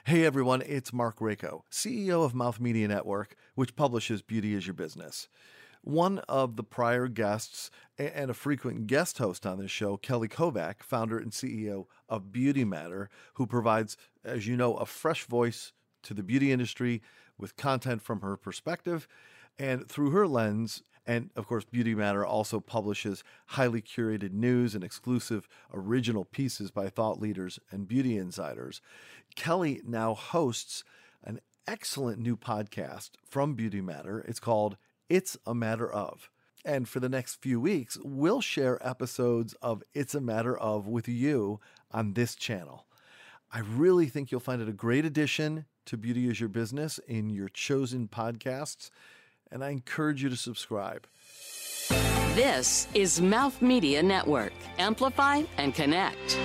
Hey everyone, it's Mark Rako, CEO of Mouth Media Network, which publishes Beauty is Your Business. One of the prior guests and a frequent guest host on this show, Kelly Kovac, founder and CEO of Beauty Matter, who provides, as you know, a fresh voice to the beauty industry with content from her perspective and through her lens. And of course, Beauty Matter also publishes highly curated news and exclusive original pieces by thought leaders and beauty insiders. Kelly now hosts an excellent new podcast from Beauty Matter. It's called It's a Matter Of. And for the next few weeks, we'll share episodes of It's a Matter Of with you on this channel. I really think you'll find it a great addition to Beauty is Your Business in your chosen podcasts, and I encourage you to subscribe. This is Mouth Media Network. Amplify and connect.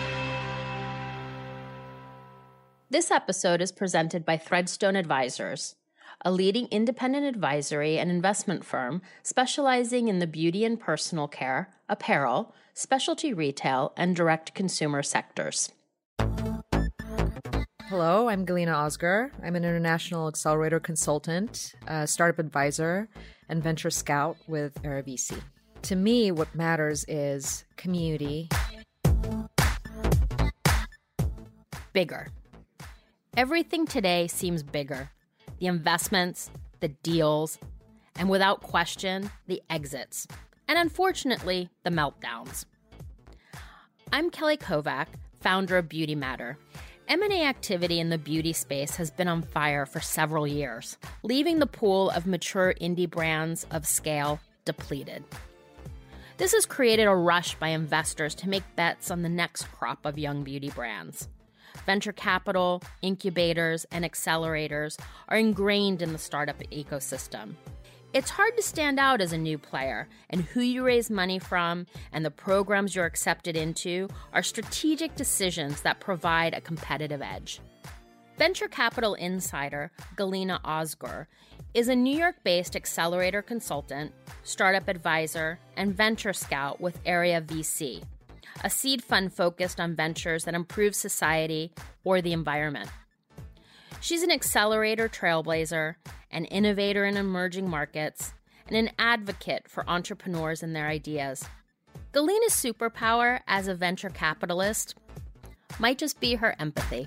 This episode is presented by Threadstone Advisors, a leading independent advisory and investment firm specializing in the beauty and personal care, apparel, specialty retail, and direct consumer sectors. Hello, I'm Galina Osgar. I'm an international accelerator consultant, startup advisor, and venture scout with Era VC. To me, what matters is community. Bigger. Everything today seems bigger. The investments, the deals, and without question, the exits. And unfortunately, the meltdowns. I'm Kelly Kovac, founder of Beauty Matter. M&A activity in the beauty space has been on fire for several years, leaving the pool of mature indie brands of scale depleted. This has created a rush by investors to make bets on the next crop of young beauty brands. Venture capital, incubators, and accelerators are ingrained in the startup ecosystem. It's hard to stand out as a new player, and who you raise money from and the programs you're accepted into are strategic decisions that provide a competitive edge. Venture capital insider Galina Osgar is a New York-based accelerator consultant, startup advisor, and venture scout with Area VC, a seed fund focused on ventures that improve society or the environment. She's an accelerator trailblazer, an innovator in emerging markets, and an advocate for entrepreneurs and their ideas. Galina's superpower as a venture capitalist might just be her empathy.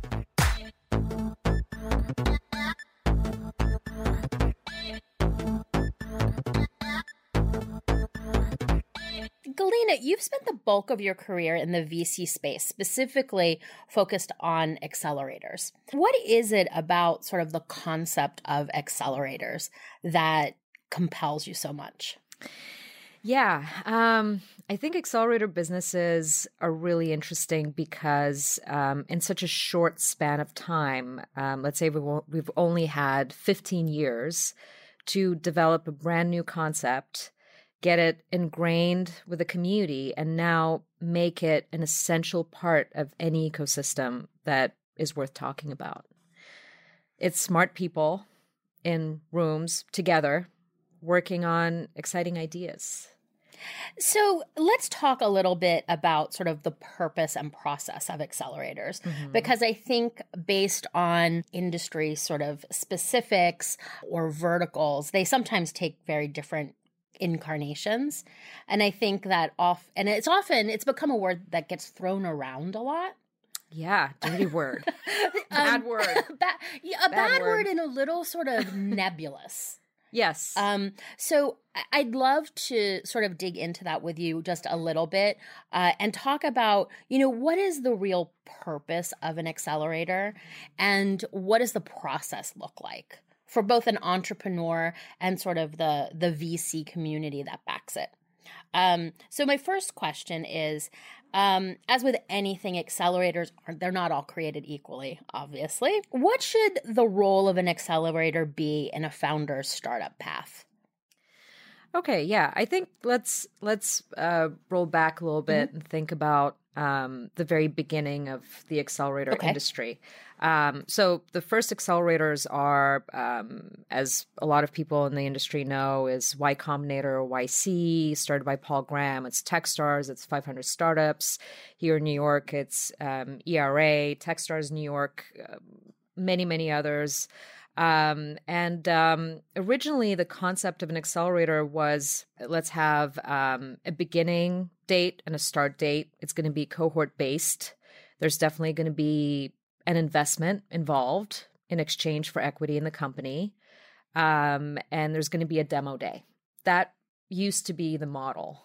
Galina, you've spent the bulk of your career in the VC space, specifically focused on accelerators. What is it about sort of the concept of accelerators that compels you so much? Yeah, I think accelerator businesses are really interesting because in such a short span of time, let's say we've only had 15 years to develop a brand new concept, get it ingrained with the community, and now make it an essential part of any ecosystem that is worth talking about. It's smart people in rooms together working on exciting ideas. So let's talk a little bit about sort of the purpose and process of accelerators, because I think based on industry sort of specifics or verticals, they sometimes take very different incarnations. And I think that it's become a word that gets thrown around a lot. Yeah, dirty word. Bad word. Bad word and a little sort of nebulous. Yes. So I'd love to sort of dig into that with you just a little bit and talk about, what is the real purpose of an accelerator and what does the process look like for both an entrepreneur and sort of the VC community that backs it. So my first question is, as with anything, accelerators, they're not all created equally, obviously. What should the role of an accelerator be in a founder's startup path? Okay, yeah. I think let's roll back a little bit and think about the very beginning of the accelerator Okay. industry. So the first accelerators are, as a lot of people in the industry know, is Y Combinator or YC, started by Paul Graham. It's Techstars, it's 500 Startups. Here in New York, it's ERA, Techstars New York, many, many others. Originally, the concept of an accelerator was, let's have a beginning date and a start date. It's going to be cohort based. There's definitely going to be an investment involved in exchange for equity in the company. And there's going to be a demo day. That used to be the model.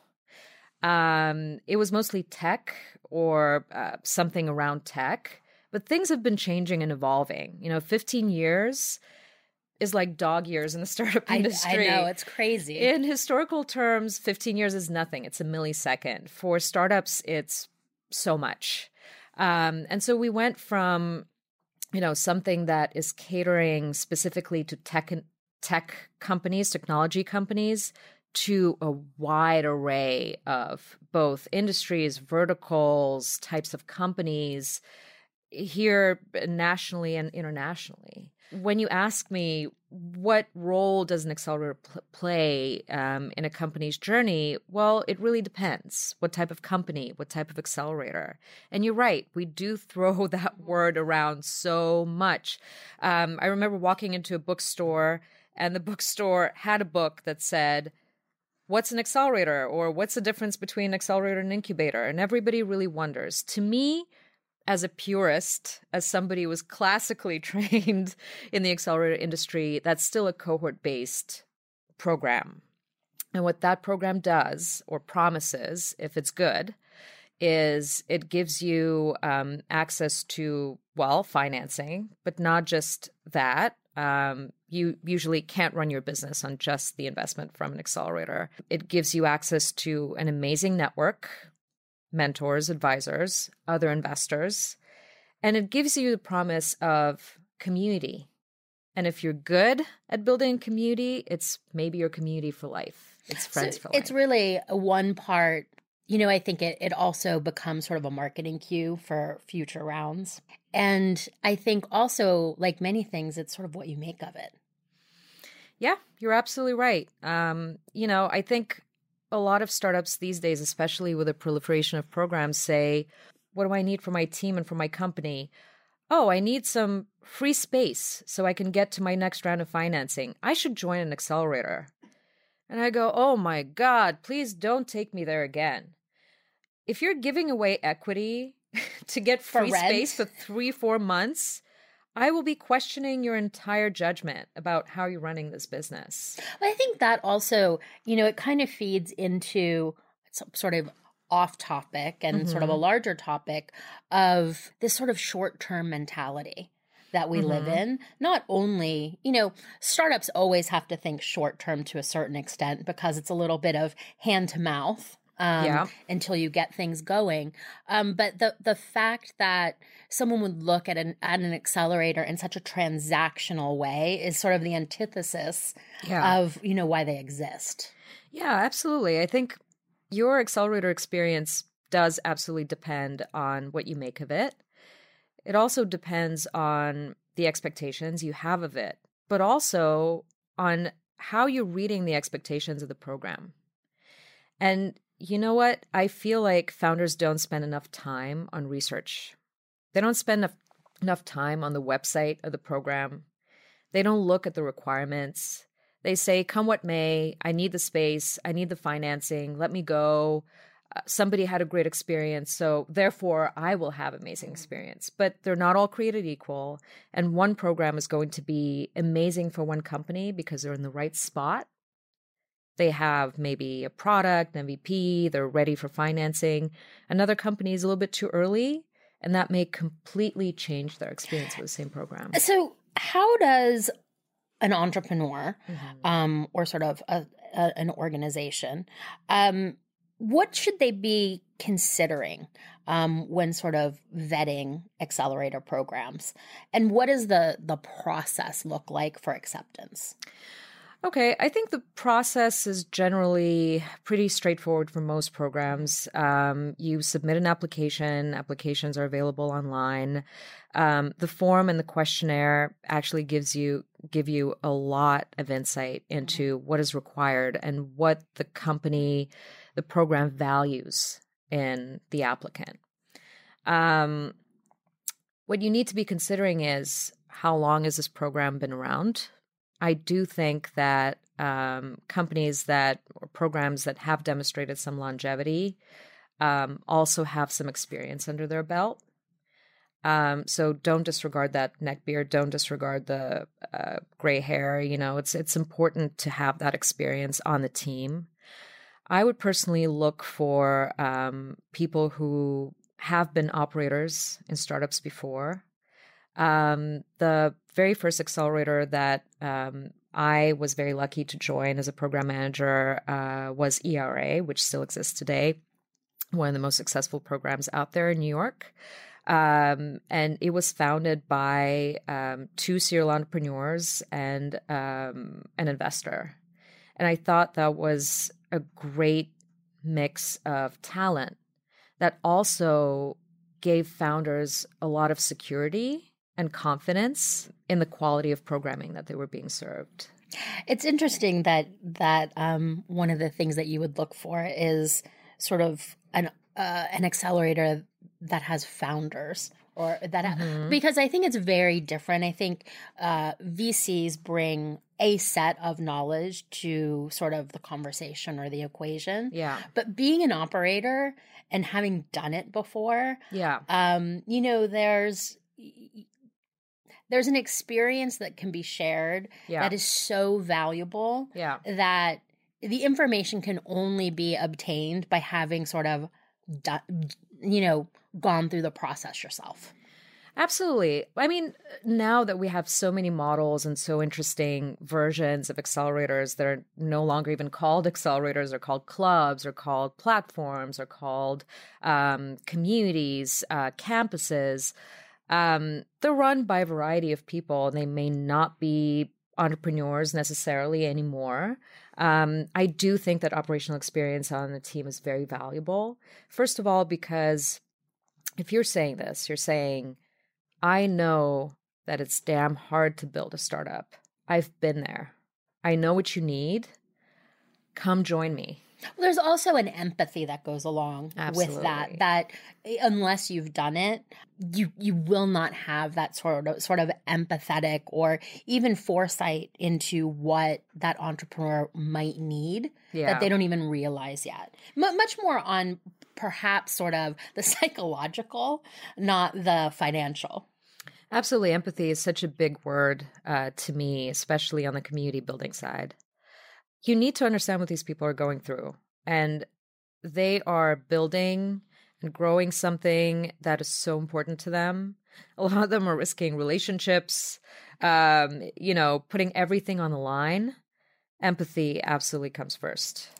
It was mostly tech or something around tech. But things have been changing and evolving. 15 years is like dog years in the startup industry. I know, it's crazy. In historical terms, 15 years is nothing. It's a millisecond. For startups, it's so much. And so we went from, something that is catering specifically to tech companies, technology companies, to a wide array of both industries, verticals, types of companies, here nationally and internationally. When you ask me, what role does an accelerator play in a company's journey? Well, it really depends. What type of company, what type of accelerator? And you're right, we do throw that word around so much. I remember walking into a bookstore, and the bookstore had a book that said, what's an accelerator? Or what's the difference between an accelerator and an incubator? And everybody really wonders. To me, as a purist, as somebody who was classically trained in the accelerator industry, that's still a cohort-based program. And what that program does, or promises, if it's good, is it gives you access to, financing, but not just that. You usually can't run your business on just the investment from an accelerator. It gives you access to an amazing network, mentors, advisors, other investors, and it gives you the promise of community. And if you're good at building community, it's maybe your community for life. It's friends for life. It's really one part. I think it also becomes sort of a marketing cue for future rounds. And I think also, like many things, it's sort of what you make of it. Yeah, you're absolutely right. I think a lot of startups these days, especially with the proliferation of programs, say, what do I need for my team and for my company? Oh, I need some free space so I can get to my next round of financing. I should join an accelerator. And I go, oh my God, please don't take me there again. If you're giving away equity to get free space for 3-4 months, I will be questioning your entire judgment about how you're running this business. Well, I think that also, it kind of feeds into sort of off topic and sort of a larger topic of this sort of short-term mentality that we live in. Not only, startups always have to think short-term to a certain extent because it's a little bit of hand to mouth. Until you get things going. But the fact that someone would look at an accelerator in such a transactional way is sort of the antithesis of, why they exist. Yeah, absolutely. I think your accelerator experience does absolutely depend on what you make of it. It also depends on the expectations you have of it, but also on how you're reading the expectations of the program. And you know what? I feel like founders don't spend enough time on research. They don't spend enough time on the website of the program. They don't look at the requirements. They say, come what may, I need the space, I need the financing, let me go. Somebody had a great experience, so therefore I will have amazing experience. But they're not all created equal. And one program is going to be amazing for one company because they're in the right spot. They have maybe a product, an MVP, they're ready for financing. Another company is a little bit too early, and that may completely change their experience with the same program. So how does an entrepreneur or sort of an organization, what should they be considering when sort of vetting accelerator programs? And what does the process look like for acceptance? Okay, I think the process is generally pretty straightforward for most programs. You submit an application, applications are available online. The form and the questionnaire actually give you a lot of insight into what is required and what the program values in the applicant. What you need to be considering is how long has this program been around? I do think that companies or programs that have demonstrated some longevity also have some experience under their belt. So don't disregard that neck beard. Don't disregard the gray hair. It's important to have that experience on the team. I would personally look for people who have been operators in startups before. The very first accelerator that I was very lucky to join as a program manager was ERA, which still exists today, one of the most successful programs out there in New York. And it was founded by 2 serial entrepreneurs and an investor. And I thought that was a great mix of talent that also gave founders a lot of security and confidence in the quality of programming that they were being served. It's interesting that one of the things that you would look for is sort of an accelerator that has founders, or that because I think it's very different. I think VCs bring a set of knowledge to sort of the conversation or the equation. Yeah. But being an operator and having done it before, there's an experience that can be shared that is so valuable that the information can only be obtained by having sort of gone through the process yourself. Absolutely. I mean, now that we have so many models and so interesting versions of accelerators that are no longer even called accelerators, or called clubs, or called platforms, or called communities, campuses, they're run by a variety of people, and they may not be entrepreneurs necessarily anymore. I do think that operational experience on the team is very valuable. First of all, because if you're saying this, you're saying, I know that it's damn hard to build a startup. I've been there. I know what you need. Come join me. Well, there's also an empathy that goes along with that unless you've done it, you will not have that sort of empathetic or even foresight into what that entrepreneur might need that they don't even realize yet. Much more on perhaps sort of the psychological, not the financial. Absolutely. Empathy is such a big word to me, especially on the community building side. You need to understand what these people are going through, and they are building and growing something that is so important to them. A lot of them are risking relationships, putting everything on the line. Empathy absolutely comes first.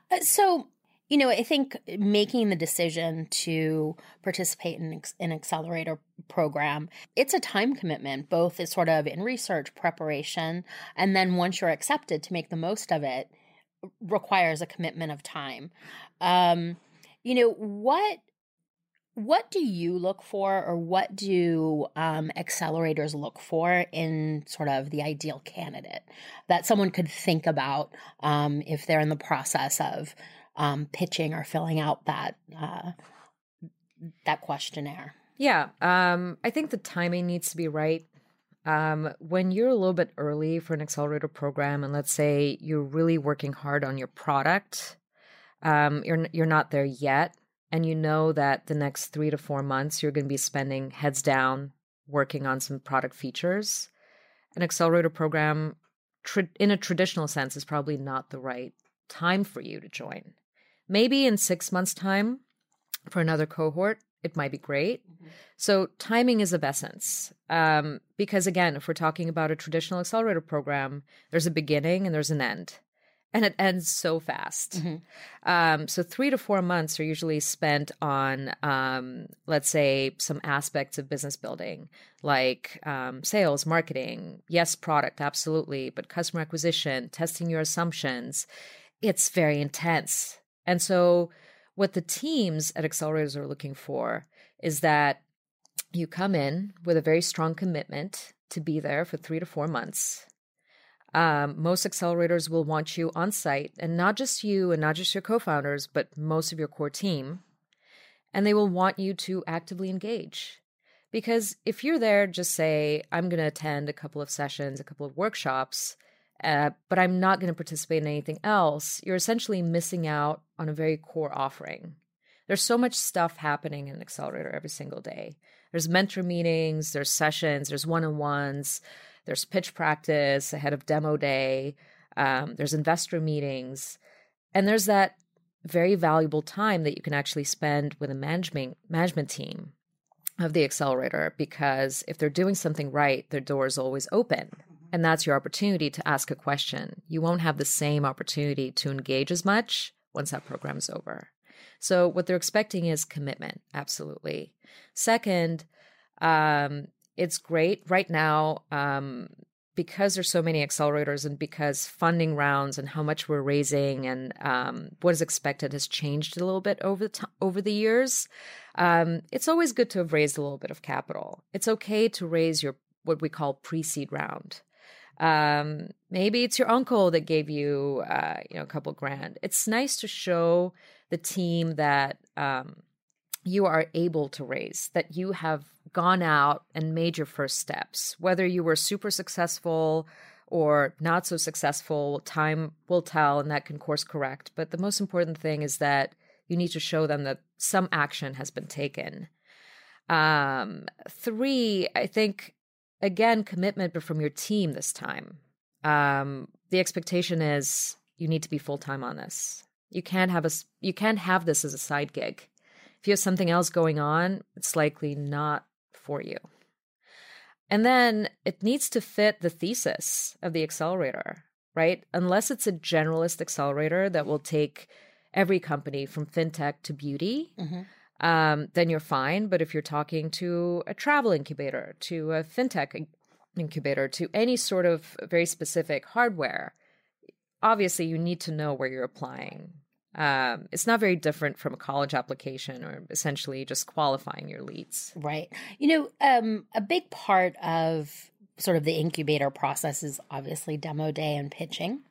I think making the decision to participate in an accelerator program, it's a time commitment, both as sort of in research preparation, and then once you're accepted, to make the most of it requires a commitment of time. What do you look for, or what do accelerators look for in sort of the ideal candidate that someone could think about if they're in the process of pitching or filling out that questionnaire? Yeah, I think the timing needs to be right. When you're a little bit early for an accelerator program, and let's say you're really working hard on your product, you're not there yet, and you know that the next 3 to 4 months you're going to be spending heads down working on some product features, an accelerator program, in a traditional sense, is probably not the right time for you to join. Maybe in 6 months' time for another cohort, it might be great. Mm-hmm. So timing is of essence. Because again, if we're talking about a traditional accelerator program, there's a beginning and there's an end. and it ends so fast. So 3 to 4 months are usually spent on, let's say, some aspects of business building, like sales, marketing, yes, product, absolutely, but customer acquisition, testing your assumptions. It's very intense. And so what the teams at accelerators are looking for is that you come in with a very strong commitment to be there for 3 to 4 months. Most accelerators will want you on site, and not just you and not just your co-founders, but most of your core team. And they will want you to actively engage. Because if you're there, just say, I'm going to attend a couple of sessions, a couple of workshops, but I'm not going to participate in anything else, you're essentially missing out on a very core offering. There's so much stuff happening in an accelerator every single day. There's mentor meetings, there's sessions, there's one-on-ones, there's pitch practice ahead of demo day, there's investor meetings, and there's that very valuable time that you can actually spend with a management team of the accelerator, because if they're doing something right, their door is always open. And that's your opportunity to ask a question. You won't have the same opportunity to engage as much once that program is over. So what they're expecting is commitment, absolutely. Second, it's great right now because there's so many accelerators and because funding rounds and how much we're raising and what is expected has changed a little bit over the years. It's always good to have raised a little bit of capital. It's okay to raise your what we call pre-seed round. Maybe it's your uncle that gave you, a couple grand. It's nice to show the team that you are able to raise, that you have gone out and made your first steps. Whether you were super successful or not so successful, time will tell, and that can course correct. But the most important thing is that you need to show them that some action has been taken. 3, I think, again, commitment, but from your team this time. The expectation is you need to be full-time on this. You can't have this as a side gig. If you have something else going on, it's likely not for you. And then it needs to fit the thesis of the accelerator, right? Unless it's a generalist accelerator that will take every company from fintech to beauty, then you're fine. But if you're talking to a travel incubator, to a fintech incubator, to any sort of very specific hardware, obviously you need to know where you're applying. It's not very different from a college application or essentially just qualifying your leads. Right. A big part of sort of the incubator process is obviously demo day and pitching.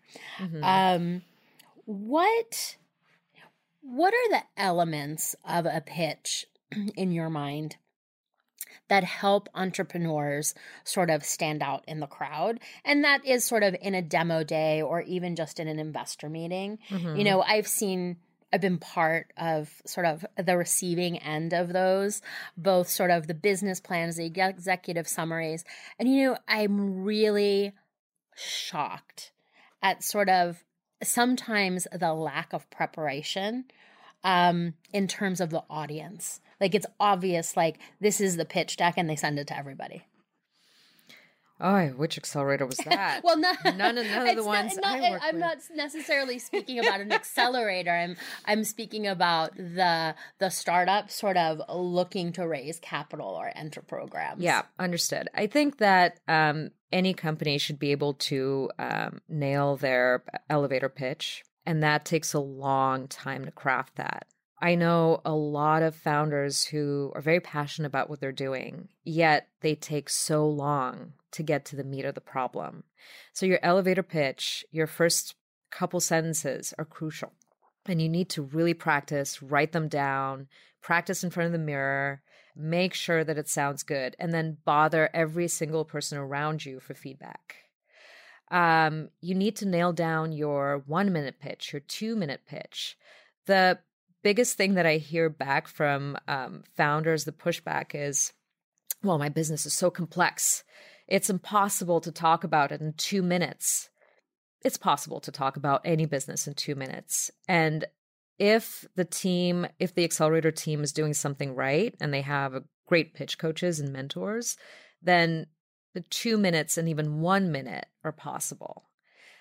What are the elements of a pitch in your mind that help entrepreneurs sort of stand out in the crowd? And that is sort of in a demo day or even just in an investor meeting. I've been part of sort of the receiving end of those, both sort of the business plans, the executive summaries. And, I'm really shocked at sort of sometimes the lack of preparation in terms of the audience. Like, it's obvious, like, this is the pitch deck and they send it to everybody. Oh, which accelerator was that? Well, none of the ones I worked I'm with. not necessarily speaking about an accelerator. I'm speaking about the startup sort of looking to raise capital or enter programs. Yeah, understood. I think that any company should be able to nail their elevator pitch, and that takes a long time to craft that. I know a lot of founders who are very passionate about what they're doing, yet they take so long to get to the meat of the problem. So your elevator pitch, your first couple sentences are crucial. And you need to really practice, write them down, practice in front of the mirror, make sure that it sounds good, and then bother every single person around you for feedback. You need to nail down your 1-minute pitch, your 2-minute pitch. The biggest thing that I hear back from founders, the pushback is, well, my business is so complex. It's impossible to talk about it in 2 minutes. It's possible to talk about any business in 2 minutes. And if the accelerator team is doing something right and they have great pitch coaches and mentors, then the 2 minutes and even 1 minute are possible.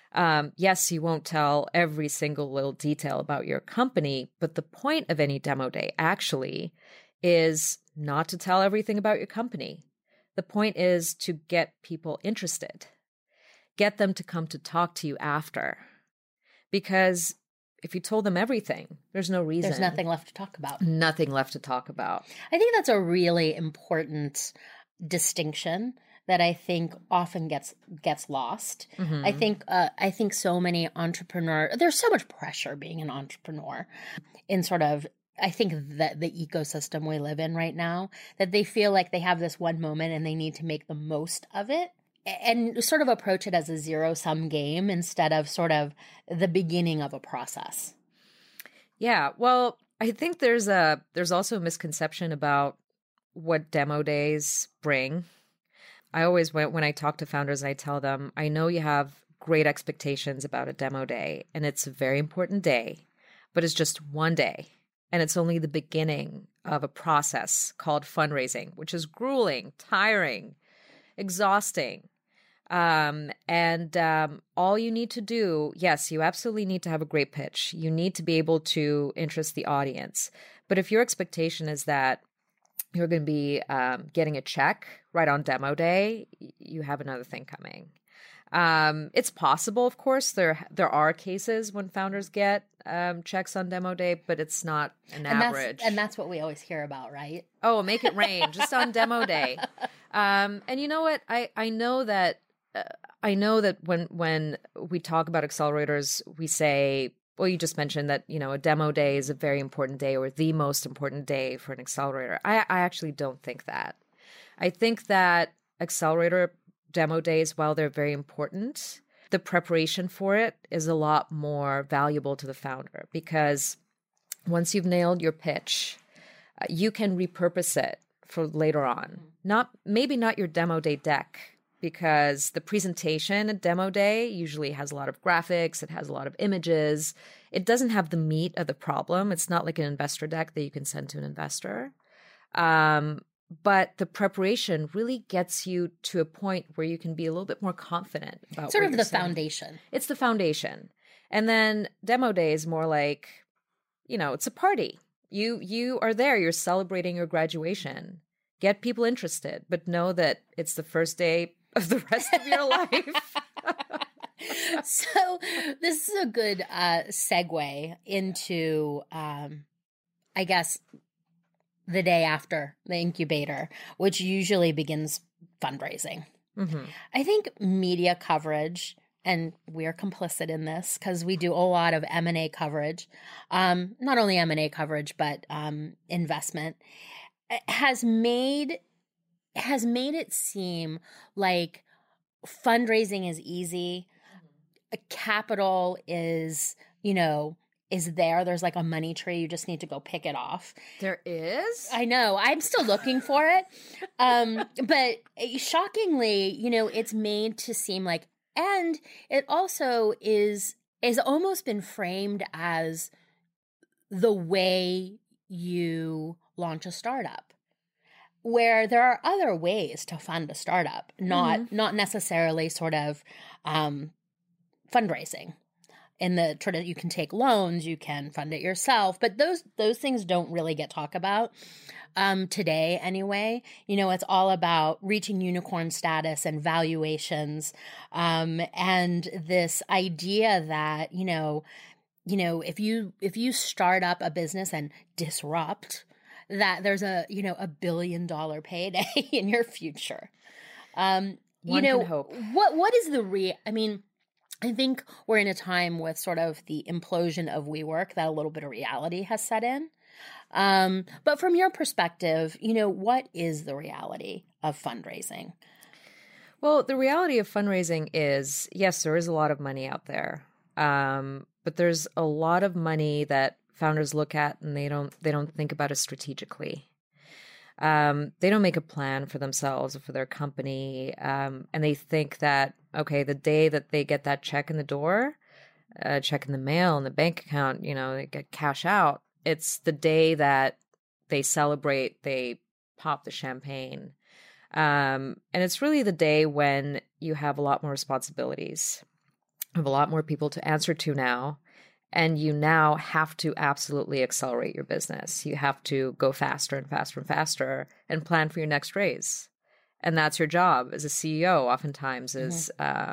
Yes, you won't tell every single little detail about your company, but the point of any demo day actually is not to tell everything about your company. The point is to get people interested, get them to come to talk to you after. Because if you told them everything, there's no reason. There's nothing left to talk about. Nothing left to talk about. I think that's a really important distinction that I think often gets lost. Mm-hmm. I think so many entrepreneurs, there's so much pressure being an entrepreneur in sort of, I think that the ecosystem we live in right now, that they feel like they have this one moment and they need to make the most of it and sort of approach it as a zero-sum game instead of sort of the beginning of a process. Yeah, well, I think there's also a misconception about what demo days bring. I always, when I talk to founders, I tell them, I know you have great expectations about a demo day, and it's a very important day, but it's just one day. And it's only the beginning of a process called fundraising, which is grueling, tiring, exhausting. All you need to do, yes, you absolutely need to have a great pitch. You need to be able to interest the audience. But if your expectation is that you're going to be getting a check right on demo day, you have another thing coming. It's possible, of course. There are cases when founders get checks on demo day, but it's not an average. And that's what we always hear about, right? Oh, make it rain just on demo day. And you know what? I know that when we talk about accelerators, we say, well, you just mentioned that, a demo day is a very important day or the most important day for an accelerator. I actually don't think that. I think that accelerator demo days, while they're very important, the preparation for it is a lot more valuable to the founder because once you've nailed your pitch, you can repurpose it for later on. Maybe not your demo day deck, because the presentation at demo day usually has a lot of graphics, it has a lot of images. It doesn't have the meat of the problem. It's not like an investor deck that you can send to an investor. But the preparation really gets you to a point where you can be a little bit more confident about sort what of you're the saying. foundation. It's the foundation. And then demo day is more like, it's a party. You are there, you're celebrating your graduation. Get people interested, but know that it's the first day of the rest of your life. So this is a good segue into, I guess, the day after the incubator, which usually begins fundraising. Mm-hmm. I think media coverage, and we're complicit in this because we do a lot of M&A coverage, not only M&A coverage, but investment, has made it seem like fundraising is easy. Capital is, is there. There's like a money tree. You just need to go pick it off. There is? I know. I'm still looking for it. But shockingly, it's made to seem like, and it also is almost been framed as the way you launch a startup, where there are other ways to fund a startup, not necessarily sort of fundraising. In the you can take loans, you can fund it yourself, but those things don't really get talked about today anyway. It's all about reaching unicorn status and valuations, and this idea that if you start up a business and disrupt, that there's a $1 billion payday in your future. One can hope. What is I think we're in a time with sort of the implosion of WeWork that a little bit of reality has set in. But from your perspective, what is the reality of fundraising? Well, the reality of fundraising is, yes, there is a lot of money out there. But there's a lot of money that founders look at and they don't think about it strategically. They don't make a plan for themselves or for their company. And they think that, okay, the day that they get that check in the door, check in the mail, in the bank account, they get cash out. It's the day that they celebrate, they pop the champagne. And it's really the day when you have a lot more responsibilities. You have a lot more people to answer to now. And you now have to absolutely accelerate your business. You have to go faster and faster and faster and plan for your next raise. And that's your job as a CEO, oftentimes, is,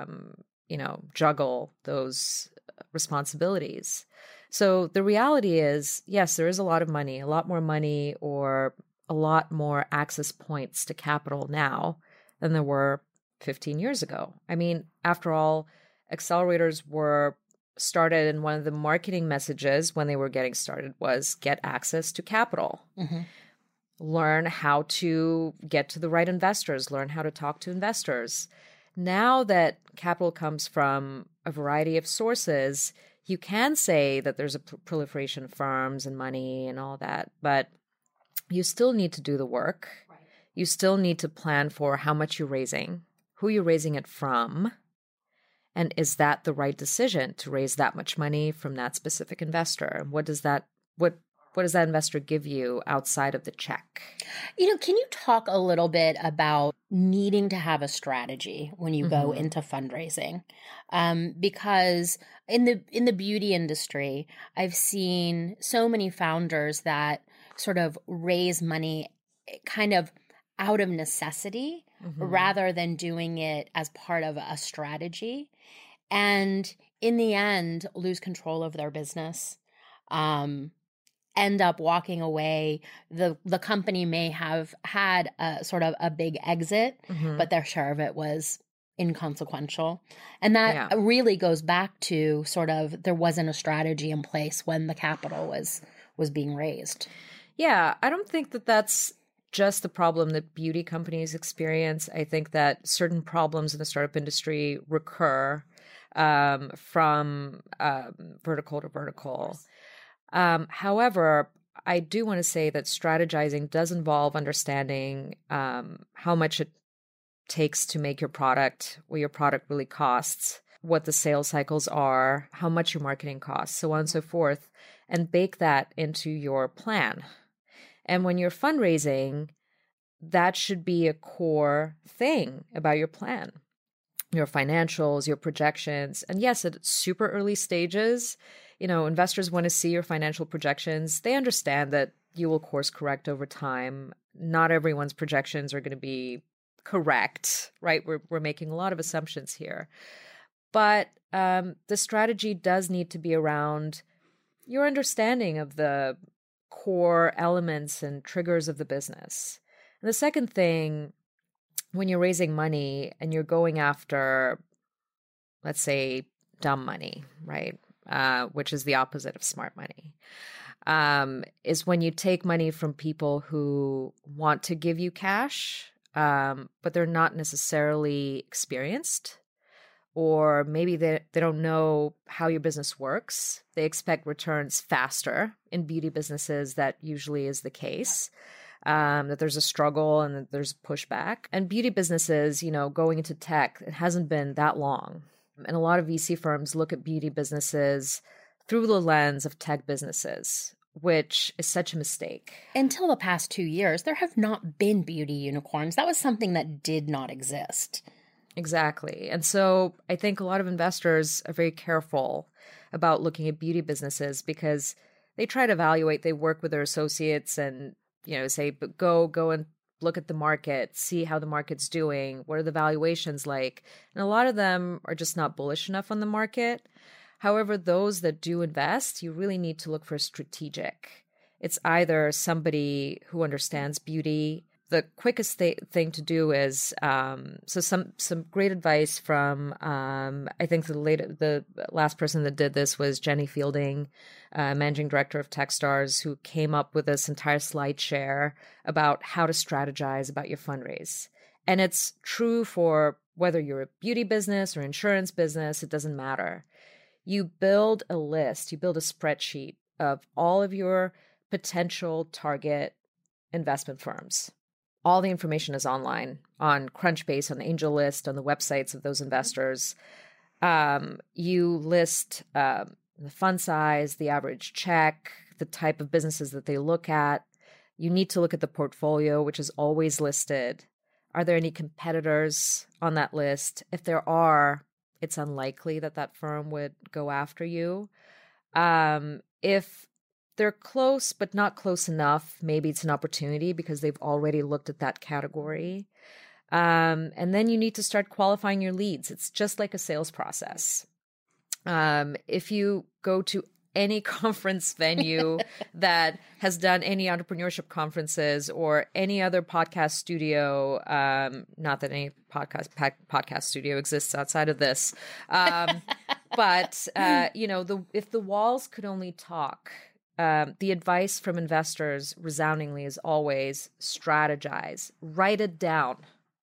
juggle those responsibilities. So the reality is, yes, there is a lot of money, a lot more money, or a lot more access points to capital now than there were 15 years ago. I mean, after all, accelerators were started, and one of the marketing messages when they were getting started was get access to capital. Learn how to get to the right investors, learn how to talk to investors. Now that capital comes from a variety of sources, you can say that there's a proliferation of firms and money and all that, but you still need to do the work. Right. You still need to plan for how much you're raising, who you're raising it from, and is that the right decision to raise that much money from that specific investor? What does that investor give you outside of the check? Can you talk a little bit about needing to have a strategy when you go into fundraising? Because in the beauty industry, I've seen so many founders that sort of raise money kind of out of necessity rather than doing it as part of a strategy. And in the end, lose control of their business, end up walking away. The company may have had a sort of a big exit, but their share of it was inconsequential. And that really goes back to sort of there wasn't a strategy in place when the capital was being raised. Yeah, I don't think that that's just the problem that beauty companies experience. I think that certain problems in the startup industry recur from vertical to vertical. However, I do want to say that strategizing does involve understanding how much it takes to make your product, what your product really costs, what the sales cycles are, how much your marketing costs, so on and so forth, and bake that into your plan. And when you're fundraising, that should be a core thing about your plan, your financials, your projections. And yes, at super early stages, investors want to see your financial projections. They understand that you will course correct over time. Not everyone's projections are going to be correct, right? We're making a lot of assumptions here. But the strategy does need to be around your understanding of the core elements and triggers of the business. And the second thing, when you're raising money and you're going after, let's say, dumb money, right? Which is the opposite of smart money, is when you take money from people who want to give you cash, but they're not necessarily experienced, or maybe they don't know how your business works. They expect returns faster. In beauty businesses, that usually is the case, that there's a struggle and that there's pushback. And beauty businesses, going into tech, it hasn't been that long. And a lot of VC firms look at beauty businesses through the lens of tech businesses, which is such a mistake. Until the past 2 years, there have not been beauty unicorns. That was something that did not exist. Exactly. And so I think a lot of investors are very careful about looking at beauty businesses because they try to evaluate, they work with their associates and, say, but go and look at the market, see how the market's doing, what are the valuations like? And a lot of them are just not bullish enough on the market. However, those that do invest, you really need to look for strategic. It's either somebody who understands beauty. The quickest thing to do is some great advice from I think the last person that did this was Jenny Fielding, managing director of Techstars, who came up with this entire slide share about how to strategize about your fundraise. And it's true for whether you're a beauty business or insurance business, it doesn't matter. You build a list, you build a spreadsheet of all of your potential target investment firms. All the information is online on Crunchbase, on AngelList, on the websites of those investors. You list the fund size, the average check, the type of businesses that they look at. You need to look at the portfolio, which is always listed. Are there any competitors on that list? If there are, it's unlikely that that firm would go after you. If they're close, but not close enough, maybe it's an opportunity because they've already looked at that category. And then you need to start qualifying your leads. It's just like a sales process. If you go to any conference venue that has done any entrepreneurship conferences or any other podcast studio, not that any podcast studio exists outside of this, but if the walls could only talk, the advice from investors resoundingly is always strategize, write it down,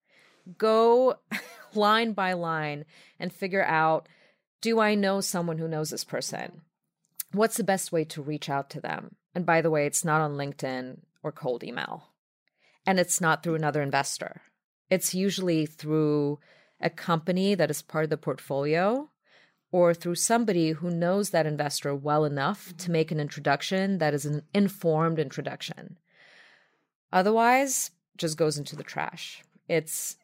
go line by line and figure out, do I know someone who knows this person? What's the best way to reach out to them? And by the way, it's not on LinkedIn or cold email. And it's not through another investor. It's usually through a company that is part of the portfolio or through somebody who knows that investor well enough to make an introduction that is an informed introduction. Otherwise, just goes into the trash. It's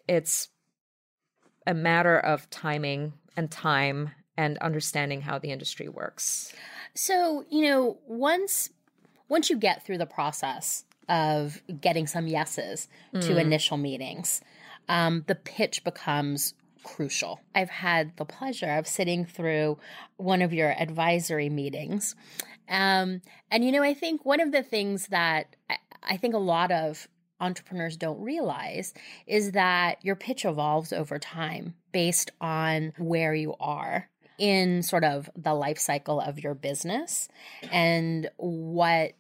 a matter of timing and time and understanding how the industry works. So, once you get through the process of getting some yeses to initial meetings, the pitch becomes crucial. I've had the pleasure of sitting through one of your advisory meetings. And I think one of the things that I think a lot of entrepreneurs don't realize is that your pitch evolves over time based on where you are in sort of the life cycle of your business and what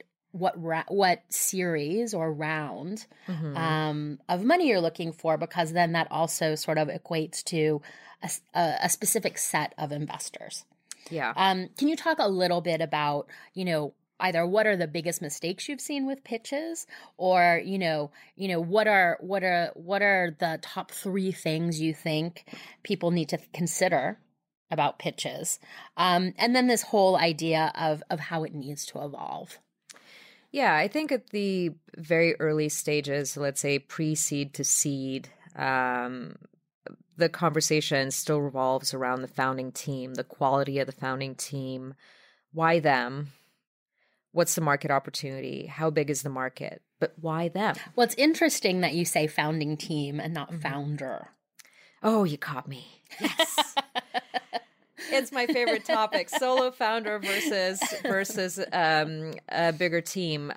series or round of money you're looking for, because then that also sort of equates to a specific set of investors. Yeah. Can you talk a little bit about, either what are the biggest mistakes you've seen with pitches, or what are the top 3 things you think people need to consider about pitches, and then this whole idea of how it needs to evolve? Yeah, I think at the very early stages, let's say pre-seed to seed, the conversation still revolves around the founding team, the quality of the founding team, why them, what's the market opportunity, how big is the market, but why them? Well, it's interesting that you say founding team and not founder. Oh, you caught me. Yes. It's my favorite topic: solo founder versus a bigger team.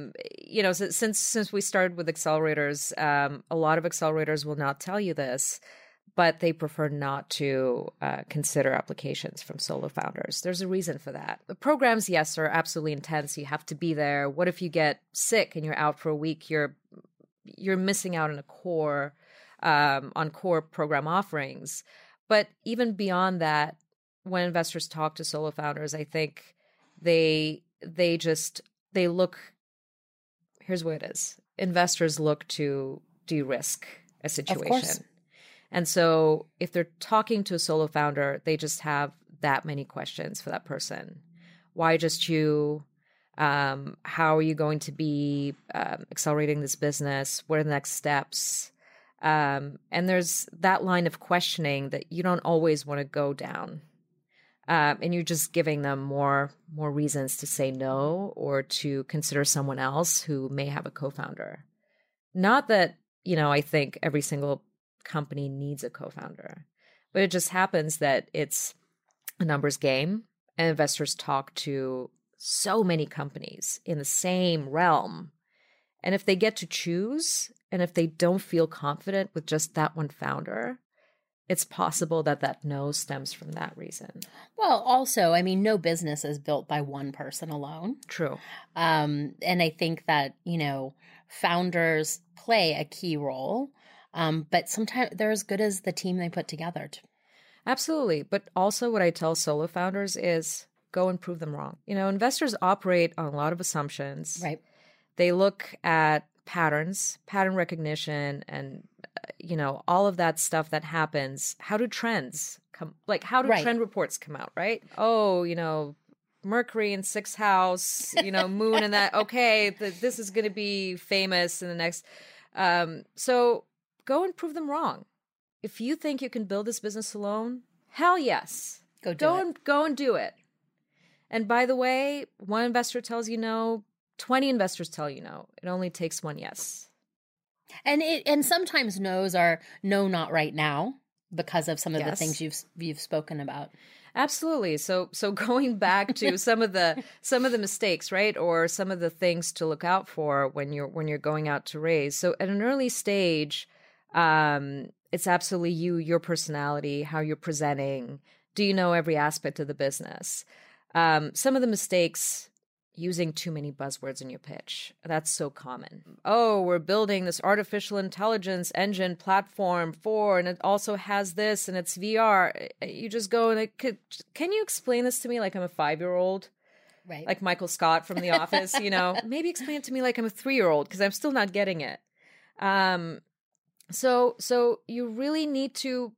Since we started with accelerators, a lot of accelerators will not tell you this, but they prefer not to consider applications from solo founders. There's a reason for that. The programs, yes, are absolutely intense. You have to be there. What if you get sick and you're out for a week? You're missing out on on core program offerings. But even beyond that, when investors talk to solo founders, I think they look, here's what it is. Investors look to de-risk a situation. And so if they're talking to a solo founder, they just have that many questions for that person. Why just you? How are you going to be accelerating this business? What are the next steps? And there's that line of questioning that you don't always want to go down. And you're just giving them more reasons to say no or to consider someone else who may have a co-founder. Not that, I think every single company needs a co-founder, but it just happens that it's a numbers game, and investors talk to so many companies in the same realm. And if they get to choose, and if they don't feel confident with just that one founder, it's possible that no stems from that reason. Well, also, no business is built by one person alone. True. And I think that, founders play a key role, but sometimes they're as good as the team they put together. Absolutely. But also what I tell solo founders is go and prove them wrong. Investors operate on a lot of assumptions. Right. They look at patterns, pattern recognition, and all of that stuff that happens. How do trends come? Like, how do trend reports come out, right? Oh, Mercury in 6th house, moon and that. Okay, this is going to be famous in the next. So go and prove them wrong. If you think you can build this business alone, Hell yes. Go and do it. And by the way, one investor tells you no, 20 investors tell you no. It only takes one yes. And sometimes no's are no, not right now, because of some of the things you've spoken about. Absolutely. So going back to some of the mistakes, right? Or some of the things to look out for when you're going out to raise. So at an early stage, it's absolutely your personality, how you're presenting. Do you know every aspect of the business? Some of the mistakes, using too many buzzwords in your pitch. That's so common. Oh, we're building this artificial intelligence engine platform and it also has this and it's VR. You just go and can you explain this to me like I'm a 5-year-old? Right. Like Michael Scott from The Office, maybe explain it to me like I'm a 3-year-old because I'm still not getting it. So you really need to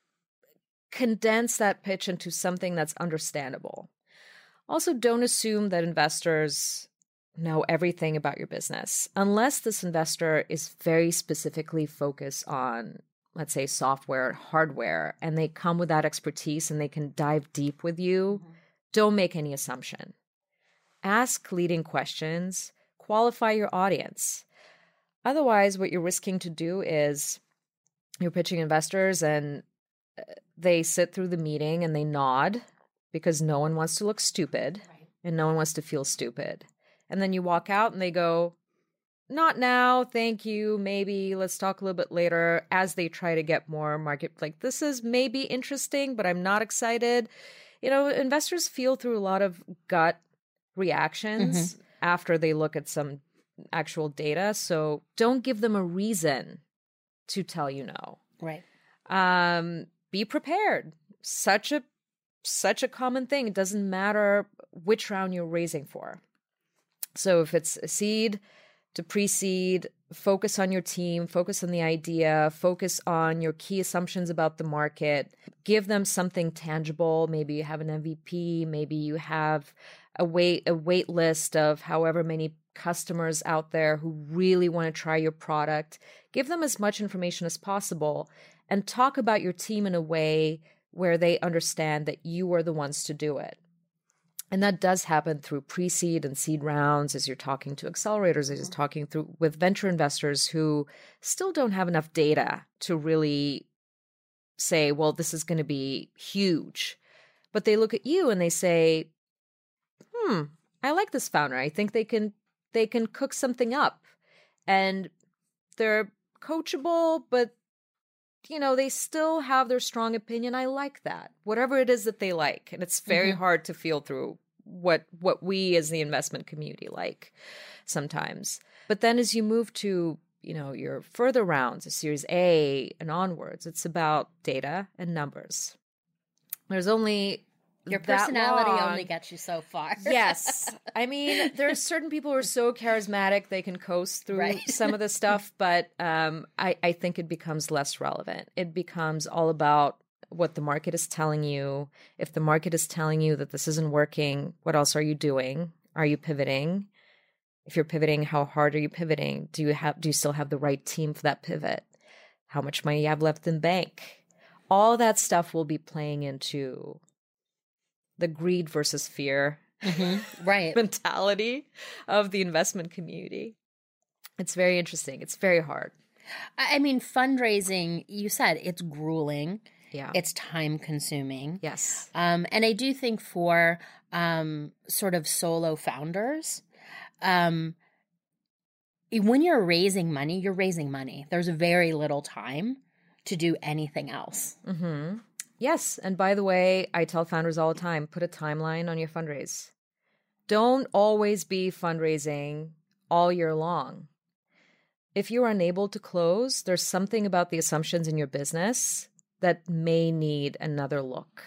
condense that pitch into something that's understandable. Also, don't assume that investors know everything about your business. Unless this investor is very specifically focused on, let's say, software, hardware, and they come with that expertise and they can dive deep with you, don't make any assumption. Ask leading questions, qualify your audience. Otherwise, what you're risking to do is you're pitching investors and they sit through the meeting and they nod, because no one wants to look stupid and no one wants to feel stupid. And then you walk out and they go, not now, thank you, maybe, let's talk a little bit later, as they try to get more market, like, this is maybe interesting, but I'm not excited. Investors feel through a lot of gut reactions after they look at some actual data. So don't give them a reason to tell you no. Right. Be prepared. Such a common thing. It doesn't matter which round you're raising for. So if it's a seed to pre-seed, focus on your team, focus on the idea, focus on your key assumptions about the market, give them something tangible. Maybe you have an MVP, maybe you have a wait list of however many customers out there who really want to try your product. Give them as much information as possible and talk about your team in a way where they understand that you are the ones to do it. And that does happen through pre-seed and seed rounds, as you're talking to accelerators, as you're talking through with venture investors who still don't have enough data to really say, well, this is going to be huge. But they look at you and they say, I like this founder. I think they can cook something up. And they're coachable, but they still have their strong opinion. I like that. Whatever it is that they like. And it's very hard to feel through what we as the investment community like sometimes. But then as you move to, your further rounds, a Series A and onwards, it's about data and numbers. There's only your personality only gets you so far. Yes. I mean, there's certain people who are so charismatic, they can coast through some of the stuff, but I think it becomes less relevant. It becomes all about what the market is telling you. If the market is telling you that this isn't working, what else are you doing? Are you pivoting? If you're pivoting, how hard are you pivoting? Do you still have the right team for that pivot? How much money you have left in bank? All that stuff will be playing into the greed versus fear mentality of the investment community. It's very interesting. It's very hard. I mean, fundraising, you said it's grueling. Yeah. It's time consuming. Yes. And I do think for sort of solo founders, when you're raising money, you're raising money. There's very little time to do anything else. Mm-hmm. Yes. And by the way, I tell founders all the time, put a timeline on your fundraise. Don't always be fundraising all year long. If you're unable to close, there's something about the assumptions in your business that may need another look.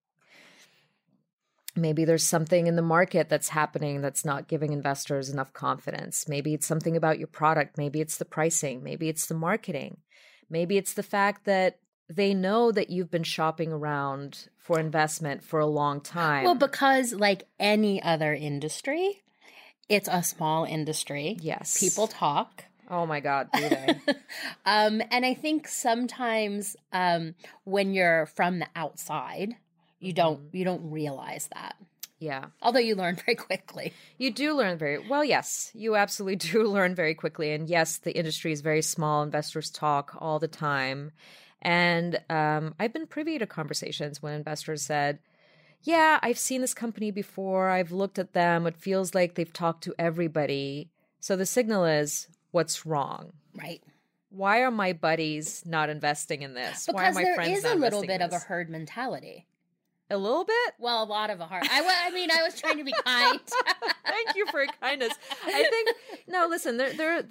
Maybe there's something in the market that's happening that's not giving investors enough confidence. Maybe it's something about your product. Maybe it's the pricing. Maybe it's the marketing. Maybe it's the fact that they know that you've been shopping around for investment for a long time. Well, because like any other industry, it's a small industry. Yes. People talk. Oh my God, do they? And I think sometimes when you're from the outside, you don't realize that. Yeah. Although you learn very quickly. You do learn very well. Yes, you absolutely do learn very quickly. And yes, the industry is very small. Investors talk all the time. And I've been privy to conversations when investors said, yeah, I've seen this company before. I've looked at them. It feels like they've talked to everybody. So the signal is, what's wrong? Right. Why are my buddies not investing in this? Because Why are my there friends is not a little investing bit in of a this? herd mentality. A little bit? Well, a lot of a herd. I mean, I was trying to be kind. Thank you for your kindness. I think no. Listen,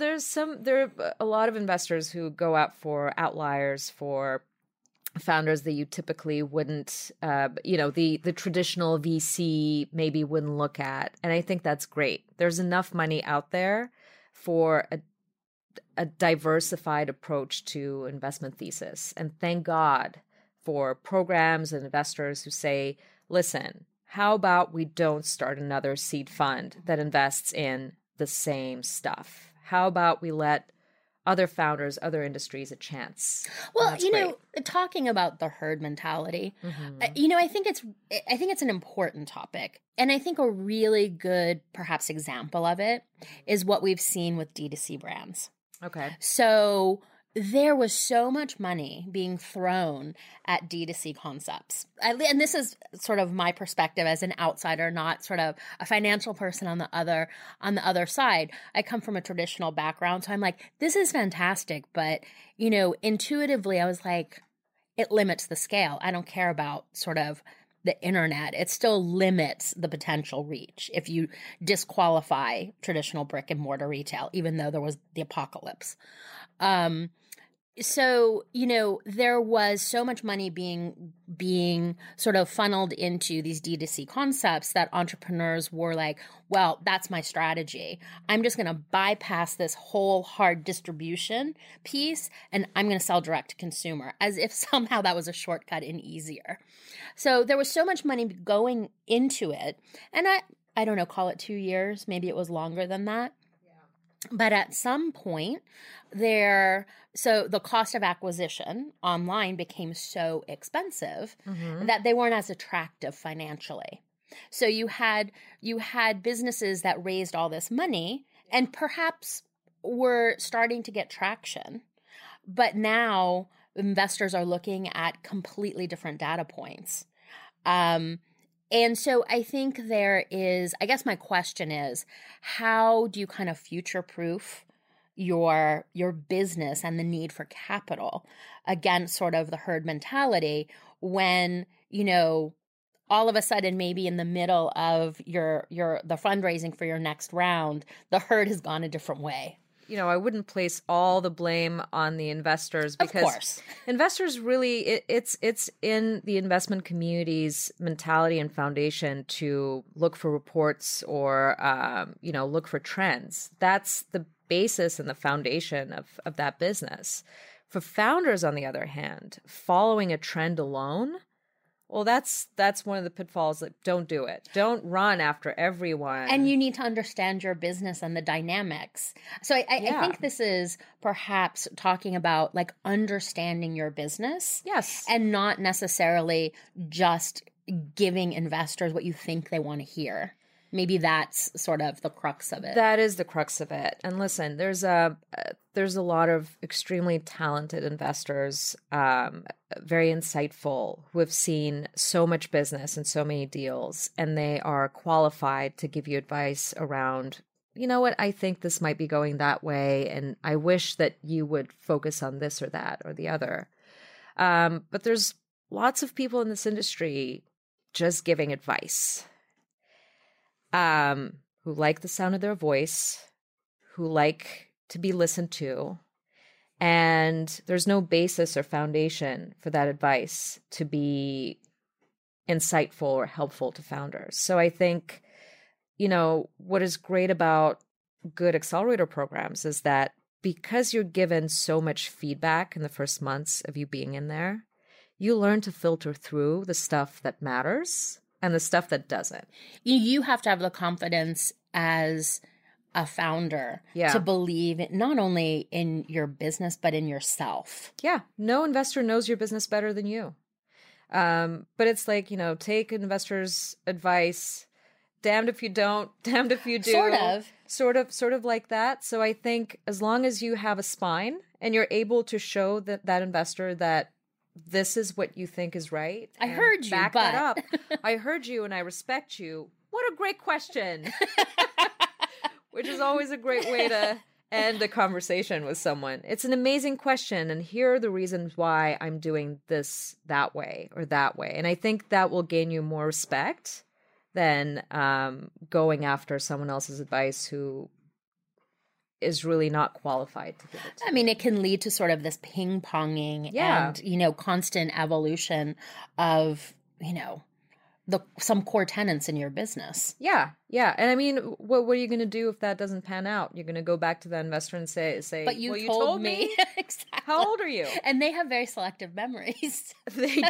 there are a lot of investors who go out for outliers, for founders that you typically wouldn't, the traditional VC maybe wouldn't look at, and I think that's great. There's enough money out there for a diversified approach to investment thesis, and thank God for programs and investors who say, listen, how about we don't start another seed fund that invests in the same stuff? How about we let other founders, other industries a chance? Well, talking about the herd mentality, I think it's an important topic. And I think a really good, perhaps, example of it is what we've seen with D2C brands. Okay. So there was so much money being thrown at D2C concepts. And this is sort of my perspective as an outsider, not sort of a financial person on the other side. I come from a traditional background, so I'm like, this is fantastic. But, intuitively, I was like, it limits the scale. I don't care about sort of the internet. It still limits the potential reach if you disqualify traditional brick and mortar retail, even though there was the apocalypse. So, there was so much money being sort of funneled into these D2C concepts that entrepreneurs were like, well, that's my strategy. I'm just going to bypass this whole hard distribution piece and I'm going to sell direct to consumer, as if somehow that was a shortcut and easier. So there was so much money going into it. And I don't know, call it 2 years. Maybe it was longer than that. But at some point so the cost of acquisition online became so expensive that they weren't as attractive financially. So you had businesses that raised all this money and perhaps were starting to get traction. But now investors are looking at completely different data points. And so I think I guess my question is, how do you kind of future-proof your business and the need for capital against sort of the herd mentality when, all of a sudden, maybe in the middle of the fundraising for your next round, the herd has gone a different way? I wouldn't place all the blame on the investors because of course. Investors really, it's in the investment community's mentality and foundation to look for reports or, look for trends. That's the basis and the foundation of that business. For founders, on the other hand, following a trend alone, well, that's one of the pitfalls. That don't do it. Don't run after everyone. And you need to understand your business and the dynamics. So I think this is perhaps talking about like understanding your business. Yes. And not necessarily just giving investors what you think they want to hear. Maybe that's sort of the crux of it. That is the crux of it. And listen, there's a lot of extremely talented investors, very insightful, who have seen so much business and so many deals, and they are qualified to give you advice around, you know what, I think this might be going that way, and I wish that you would focus on this or that or the other. But there's lots of people in this industry just giving advice. Who like the sound of their voice, who like to be listened to, and there's no basis or foundation for that advice to be insightful or helpful to founders. So I think, what is great about good accelerator programs is that because you're given so much feedback in the first months of you being in there, you learn to filter through the stuff that matters and the stuff that doesn't. You have to have the confidence as a founder Yeah. to believe not only in your business, but in yourself. Yeah. No investor knows your business better than you. But it's like, take an investor's advice. Damned if you don't, damned if you do. Sort of like that. So I think as long as you have a spine and you're able to show that investor that this is what you think is right. I heard you, back but that up. I heard you and I respect you. What a great question. Which is always a great way to end a conversation with someone. It's an amazing question. And here are the reasons why I'm doing this that way or that way. And I think that will gain you more respect than going after someone else's advice who is really not qualified to give it to I mean, it can lead to sort of this ping-ponging and, constant evolution of, some core tenets in your business. Yeah. And I mean, what are you going to do if that doesn't pan out? You're going to go back to the investor and say, but you told me. Exactly. How old are you? And they have very selective memories. They do.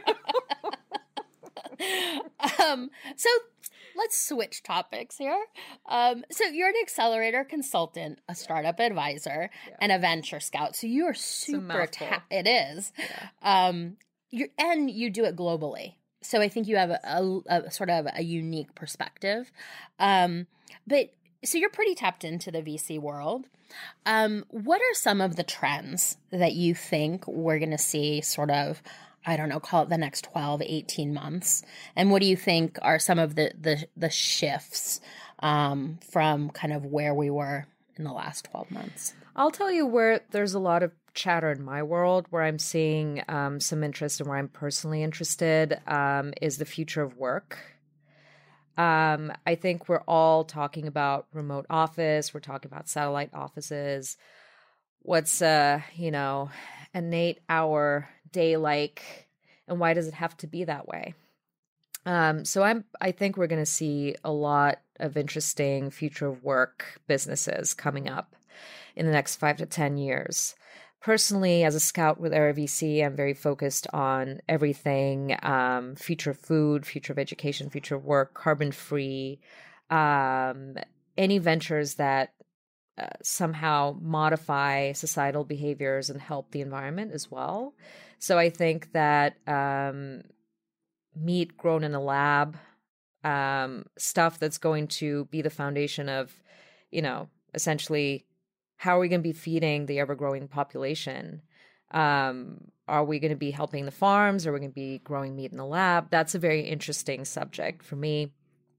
So let's switch topics here. So you're an accelerator consultant, a startup advisor, and a venture scout. So you are super it is. Yeah. You do it globally. So I think you have a sort of a unique perspective. But so you're pretty tapped into the VC world. What are some of the trends that you think we're going to see sort of, I don't know, call it the next 12, 18 months? And what do you think are some of the shifts from kind of where we were in the last 12 months? I'll tell you where there's a lot of chatter in my world, where I'm seeing some interest and where I'm personally interested is the future of work. I think we're all talking about remote office. We're talking about satellite offices. What's, an 8-hour day like, and why does it have to be that way? So I think we're going to see a lot of interesting future of work businesses coming up in the next 5 to 10 years. Personally, as a scout with Era VC, I'm very focused on everything, future of food, future of education, future of work, carbon-free, any ventures that somehow modify societal behaviors and help the environment as well. So I think that meat grown in a lab, stuff that's going to be the foundation of, essentially, how are we going to be feeding the ever-growing population? Are we going to be helping the farms? Are we going to be growing meat in the lab? That's a very interesting subject for me.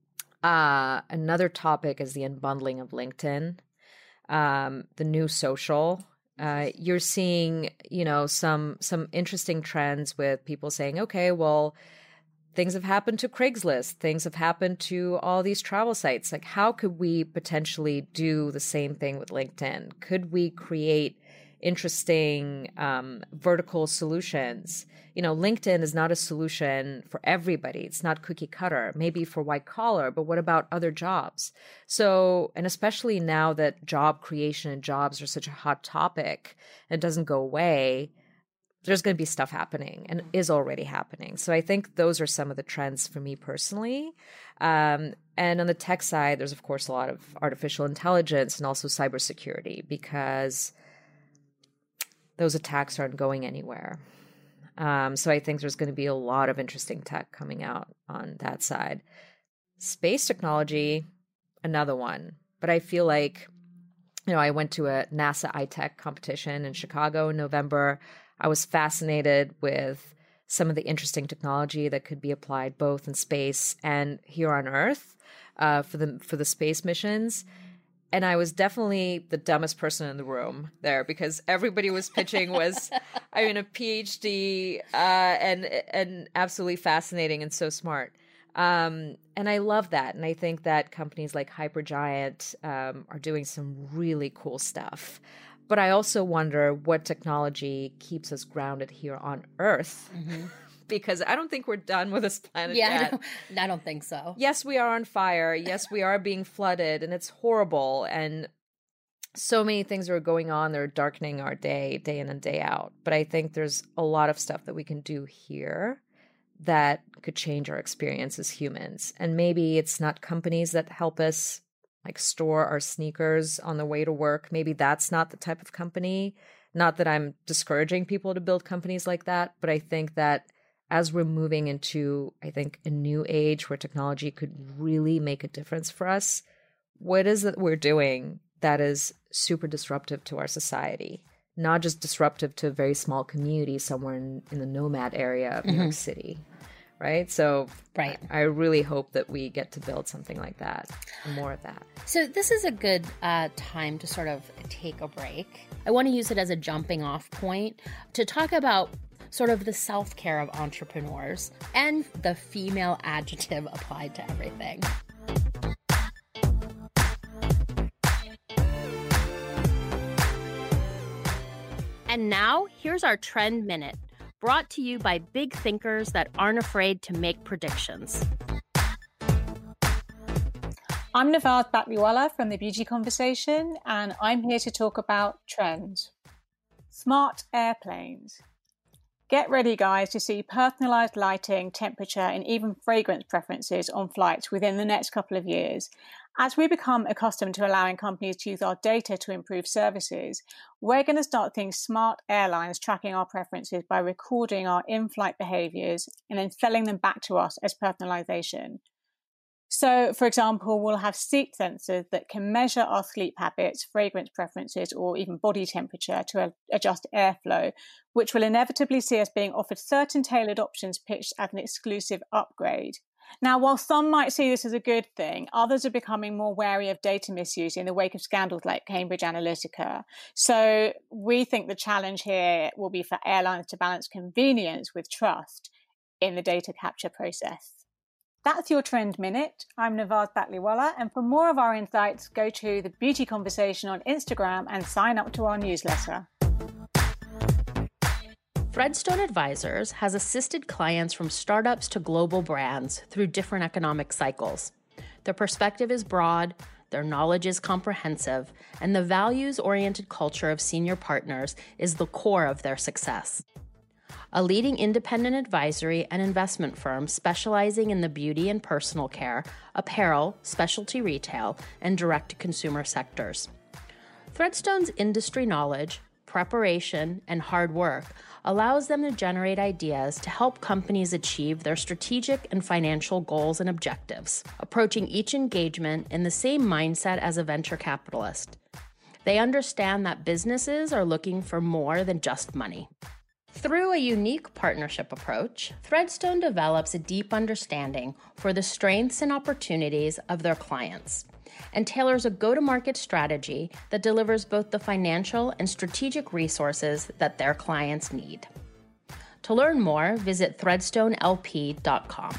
Another topic is the unbundling of LinkedIn, the new social. You're seeing, some interesting trends with people saying, okay, well, things have happened to Craigslist. Things have happened to all these travel sites. Like, how could we potentially do the same thing with LinkedIn? Could we create interesting vertical solutions? LinkedIn is not a solution for everybody. It's not cookie cutter, maybe for white collar, but what about other jobs? So, and especially now that job creation and jobs are such a hot topic, it doesn't go away. There's going to be stuff happening and is already happening. So I think those are some of the trends for me personally. And on the tech side, there's, of course, a lot of artificial intelligence and also cybersecurity, because those attacks aren't going anywhere. So I think there's going to be a lot of interesting tech coming out on that side. Space technology, another one. But I feel like, I went to a NASA iTech competition in Chicago in November. I was fascinated with some of the interesting technology that could be applied both in space and here on Earth for the space missions. And I was definitely the dumbest person in the room there, because everybody was pitching was, a PhD and absolutely fascinating and so smart. And I love that. And I think that companies like Hypergiant are doing some really cool stuff. But I also wonder what technology keeps us grounded here on Earth, because I don't think we're done with this planet yet. I don't think so. Yes, we are on fire. Yes, we are being flooded, and it's horrible. And so many things are going on that are darkening our day in and day out. But I think there's a lot of stuff that we can do here that could change our experience as humans. And maybe it's not companies that help us like store our sneakers on the way to work. Maybe that's not the type of company. Not that I'm discouraging people to build companies like that, but I think that as we're moving into, I think, a new age where technology could really make a difference for us, what is it we're doing that is super disruptive to our society? Not just disruptive to a very small community somewhere in the nomad area of New York City, right? So I really hope that we get to build something like that, more of that. So this is a good time to sort of take a break. I want to use it as a jumping off point to talk about sort of the self-care of entrepreneurs and the female adjective applied to everything. And now, here's our Trend Minute, brought to you by big thinkers that aren't afraid to make predictions. I'm Navaz Batliwala from The Beauty Conversation, and I'm here to talk about trends. Smart airplanes. Get ready, guys, to see personalized lighting, temperature, and even fragrance preferences on flights within the next couple of years. As we become accustomed to allowing companies to use our data to improve services, we're going to start seeing smart airlines tracking our preferences by recording our in-flight behaviors and then selling them back to us as personalization. So, for example, we'll have seat sensors that can measure our sleep habits, fragrance preferences, or even body temperature to adjust airflow, which will inevitably see us being offered certain tailored options pitched as an exclusive upgrade. Now, while some might see this as a good thing, others are becoming more wary of data misuse in the wake of scandals like Cambridge Analytica. So we think the challenge here will be for airlines to balance convenience with trust in the data capture process. That's your Trend Minute. I'm Navaz Batliwala, and for more of our insights, go to The Beauty Conversation on Instagram and sign up to our newsletter. Threadstone Advisors has assisted clients from startups to global brands through different economic cycles. Their perspective is broad, their knowledge is comprehensive, and the values-oriented culture of senior partners is the core of their success. A leading independent advisory and investment firm specializing in the beauty and personal care, apparel, specialty retail, and direct-to-consumer sectors. Threadstone's industry knowledge, preparation, and hard work allows them to generate ideas to help companies achieve their strategic and financial goals and objectives, approaching each engagement in the same mindset as a venture capitalist. They understand that businesses are looking for more than just money. Through a unique partnership approach, Threadstone develops a deep understanding for the strengths and opportunities of their clients and tailors a go-to-market strategy that delivers both the financial and strategic resources that their clients need. To learn more, visit threadstonelp.com.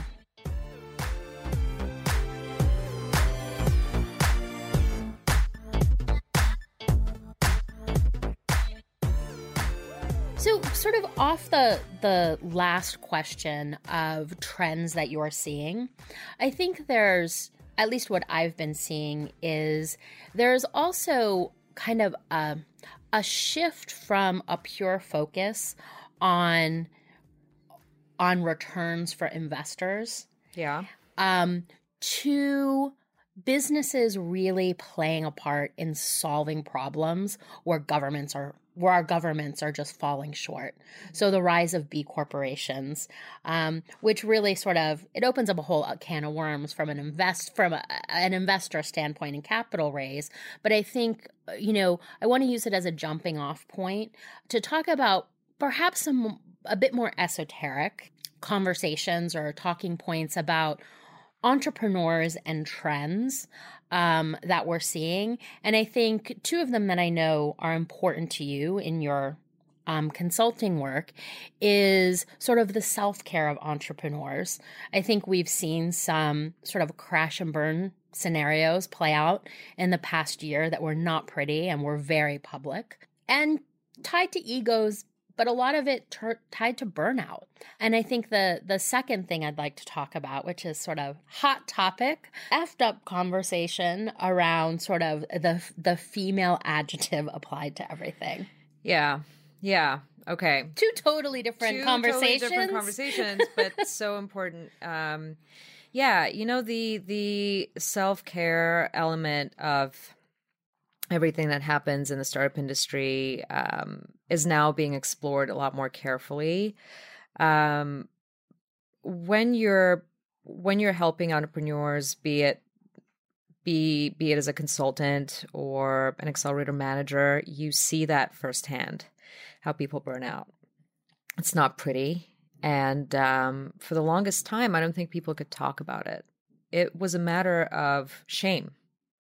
So sort of off the last question of trends that you're seeing, I think there's, at least what I've been seeing, is there's also kind of a shift from a pure focus on returns for investors. Yeah. To businesses really playing a part in solving problems where our governments are just falling short. So the rise of B corporations, which really sort of, it opens up a whole can of worms from an investor standpoint and capital raise. But I think, I want to use it as a jumping off point to talk about perhaps a bit more esoteric conversations or talking points about entrepreneurs and trends that we're seeing. And I think two of them that I know are important to you in your consulting work is sort of the self-care of entrepreneurs. I think we've seen some sort of crash and burn scenarios play out in the past year that were not pretty and were very public and tied to egos, but a lot of it tied to burnout. And I think the second thing I'd like to talk about, which is sort of hot topic, effed up conversation around sort of the female adjective applied to everything. Yeah. Okay. Two totally different conversations. But so important. Yeah, the self-care element of everything that happens in the startup industry is now being explored a lot more carefully. When you're helping entrepreneurs, be it as a consultant or an accelerator manager, you see that firsthand, how people burn out. It's not pretty. And for the longest time, I don't think people could talk about it. It was a matter of shame.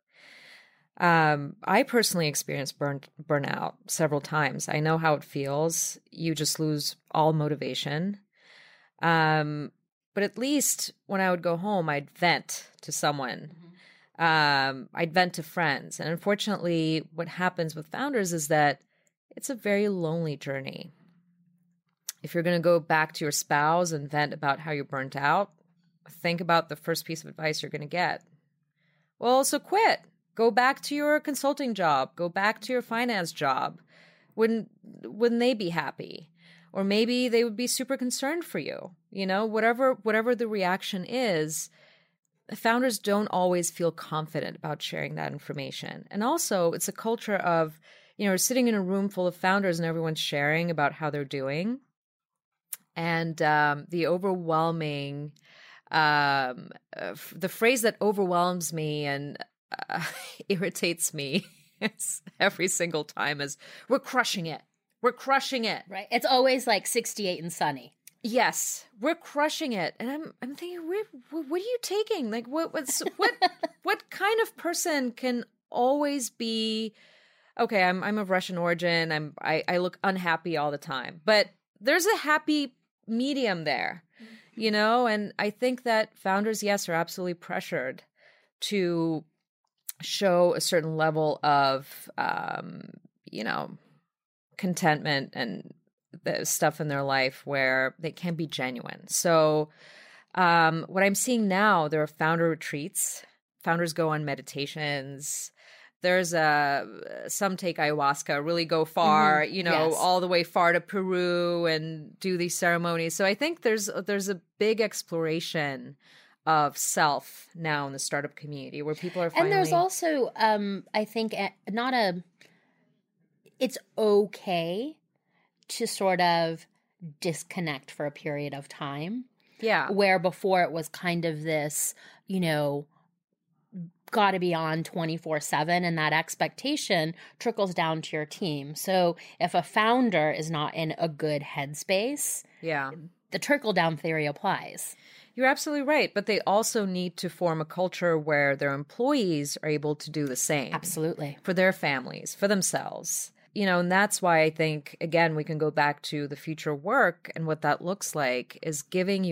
I personally experienced burnout several times. I know how it feels. You just lose all motivation. But at least when I would go home, I'd vent to someone. I'd vent to friends. And unfortunately, what happens with founders is that it's a very lonely journey. If you're going to go back to your spouse and vent about how you're burnt out, think about the first piece of advice you're going to get. Well, so quit. Go back to your consulting job. Go back to your finance job. Wouldn't they be happy? Or maybe they would be super concerned for you. Whatever the reaction is, founders don't always feel confident about sharing that information. And also, it's a culture of, sitting in a room full of founders and everyone's sharing about how they're doing. And the overwhelming, the phrase that overwhelms me and irritates me every single time is, we're crushing it. We're crushing it. Right. It's always like 68 and sunny. Yes, we're crushing it. And I'm thinking, what are you taking? Like, what kind of person can always be, okay, I'm of Russian origin. I look unhappy all the time, but there's a happy medium there, and I think that founders, yes, are absolutely pressured to show a certain level of, contentment and the stuff in their life where they can be genuine. So what I'm seeing now, there are founder retreats. Founders go on meditations. There's some take ayahuasca, really go far, Yes. all the way far to Peru and do these ceremonies. So I think there's a big exploration of self now in the startup community where people are finally... And there's also, I think, it's okay to sort of disconnect for a period of time. Yeah. Where before it was kind of this, got to be on 24/7, and that expectation trickles down to your team. So if a founder is not in a good headspace, the trickle down theory applies. You're absolutely right, but they also need to form a culture where their employees are able to do the same. Absolutely. For their families, for themselves. And that's why I think, again, we can go back to the future work, and what that looks like is giving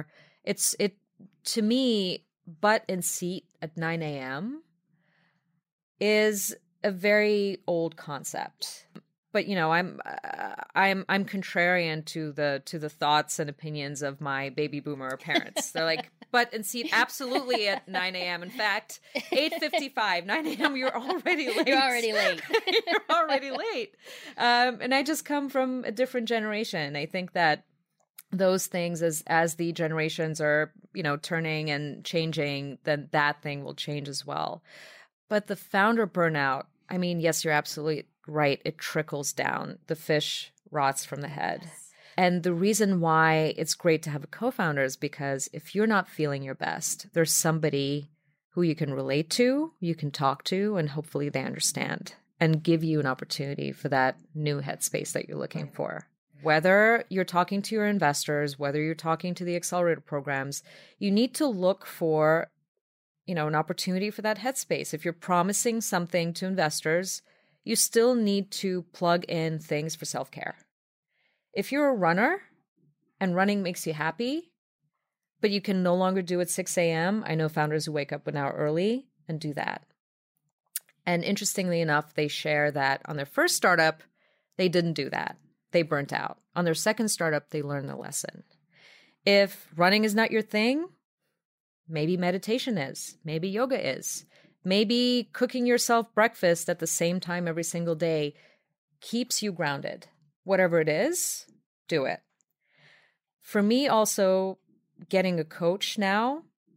to me, butt and seat at 9 a.m. is a very old concept. But I'm contrarian to the thoughts and opinions of my baby boomer parents. They're like, butt and seat absolutely at 9 a.m. In fact, 8:55, 9 a.m. You're already late. You're already late. You're already late. And I just come from a different generation. I think that those things, as the generations are, turning and changing, then that thing will change as well. But the founder burnout, I mean, yes, you're absolutely right. It trickles down. The fish rots from the head. Yes. And the reason why it's great to have a co-founder is because if you're not feeling your best, there's somebody who you can relate to, you can talk to, and hopefully they understand and give you an opportunity for that new headspace that you're looking for. Whether you're talking to your investors, whether you're talking to the accelerator programs, you need to look for, an opportunity for that headspace. If you're promising something to investors, you still need to plug in things for self-care. If you're a runner and running makes you happy, but you can no longer do it 6 a.m., I know founders who wake up an hour early and do that. And interestingly enough, they share that on their first startup, they didn't do that. They burnt out. On their second startup, they learned the lesson. If running is not your thing, maybe meditation is, maybe yoga is, maybe cooking yourself breakfast at the same time every single day keeps you grounded. Whatever it is, do it. For me, also, getting a coach now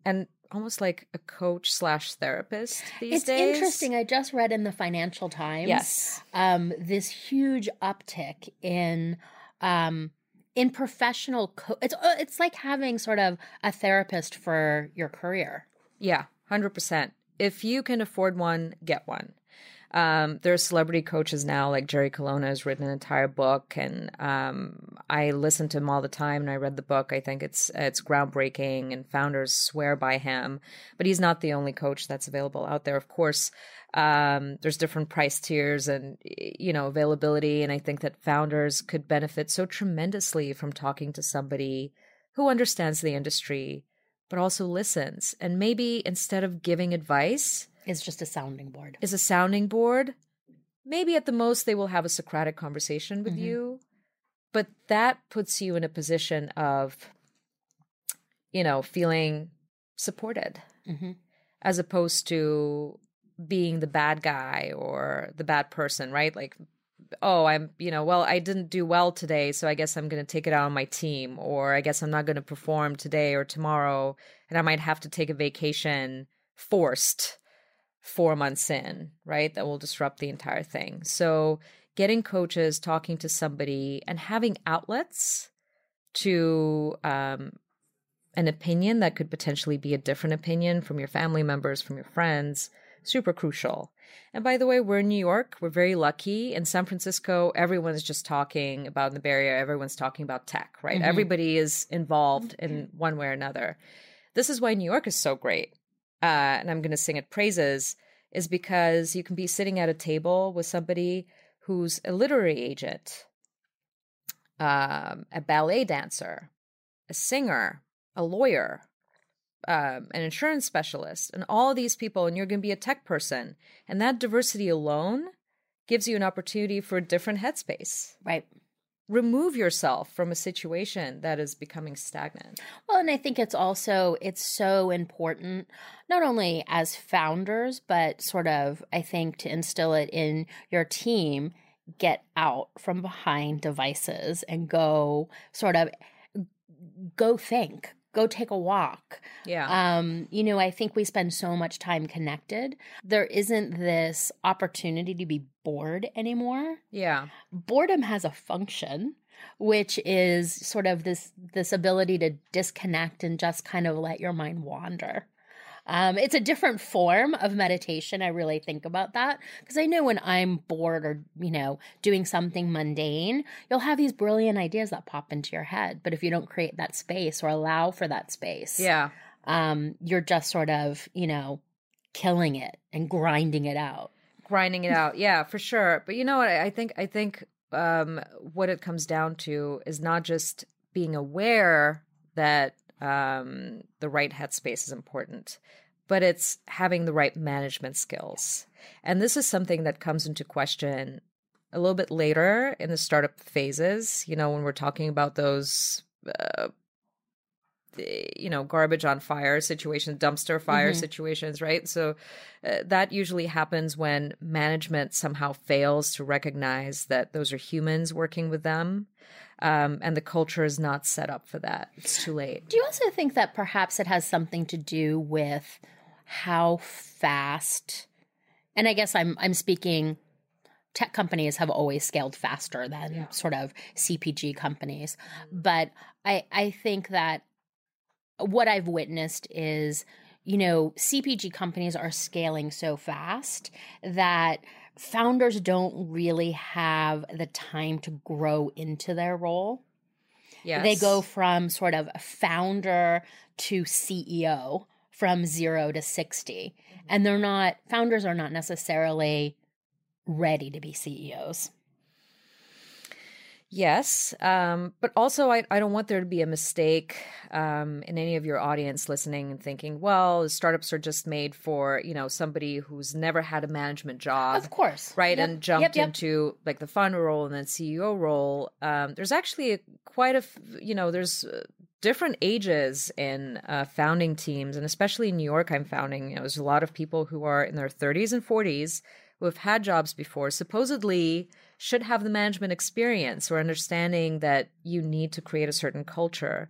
and almost like a coach / therapist these days. It's interesting. I just read in the Financial Times, Yes, this huge uptick in professional. It's like having sort of a therapist for your career. yeah, 100%. If you can afford one, get one. There's celebrity coaches now, like Jerry Colonna has written an entire book, and I listen to him all the time, and I read the book. I think it's groundbreaking, and founders swear by him. But he's not the only coach that's available out there. Of course, there's different price tiers and, availability, and I think that founders could benefit so tremendously from talking to somebody who understands the industry, but also listens. And maybe instead of giving advice, It's just a sounding board. is a sounding board. Maybe at the most they will have a Socratic conversation with you, but that puts you in a position of, feeling supported, as opposed to being the bad guy or the bad person, right? Like, oh, I didn't do well today, so I guess I'm going to take it out on my team, or I guess I'm not going to perform today or tomorrow, and I might have to take a vacation forced 4 months in, right? That will disrupt the entire thing. So getting coaches, talking to somebody, and having outlets to an opinion that could potentially be a different opinion from your family members, from your friends, super crucial. And by the way, we're in New York. We're very lucky. In San Francisco, everyone's just talking about, in the Bay Area, everyone's talking about tech, right? Everybody is involved in one way or another. This is why New York is so great. And I'm going to sing it praises, is because you can be sitting at a table with somebody who's a literary agent, a ballet dancer, a singer, a lawyer, an insurance specialist, and all of these people, and you're going to be a tech person. And that diversity alone gives you an opportunity for a different headspace. Right. Remove yourself from a situation that is becoming stagnant. Well, and I think it's so important, not only as founders, but sort of, I think, to instill it in your team, get out from behind devices and go think, go take a walk. Yeah. I think we spend so much time connected. There isn't this opportunity to be bored anymore. Yeah. Boredom has a function, which is sort of this ability to disconnect and just kind of let your mind wander. It's a different form of meditation. I really think about that because I know when I'm bored or, doing something mundane, you'll have these brilliant ideas that pop into your head. But if you don't create that space or allow for that space, you're just sort of, killing it and grinding it out. Yeah, for sure. But you know what? I think what it comes down to is not just being aware that the right headspace is important, but it's having the right management skills. And this is something that comes into question a little bit later in the startup phases, when we're talking about those, garbage on fire situations, dumpster fire situations, right? So that usually happens when management somehow fails to recognize that those are humans working with them. And the culture is not set up for that. It's too late. Do you also think that perhaps it has something to do with how fast, and I guess I'm speaking, tech companies have always scaled faster than sort of CPG companies. But I think that what I've witnessed is, CPG companies are scaling so fast that founders don't really have the time to grow into their role. Yes. They go from sort of founder to CEO from 0 to 60. And founders are not necessarily ready to be CEOs. Yes. But also I don't want there to be a mistake in any of your audience listening and thinking, well, startups are just made for, somebody who's never had a management job. Of course. Right. Yep. And jumped into like the founder role and then CEO role. There's actually there's different ages in founding teams. And especially in New York, I'm founding, there's a lot of people who are in their 30s and 40s who have had jobs before, supposedly should have the management experience or understanding that you need to create a certain culture.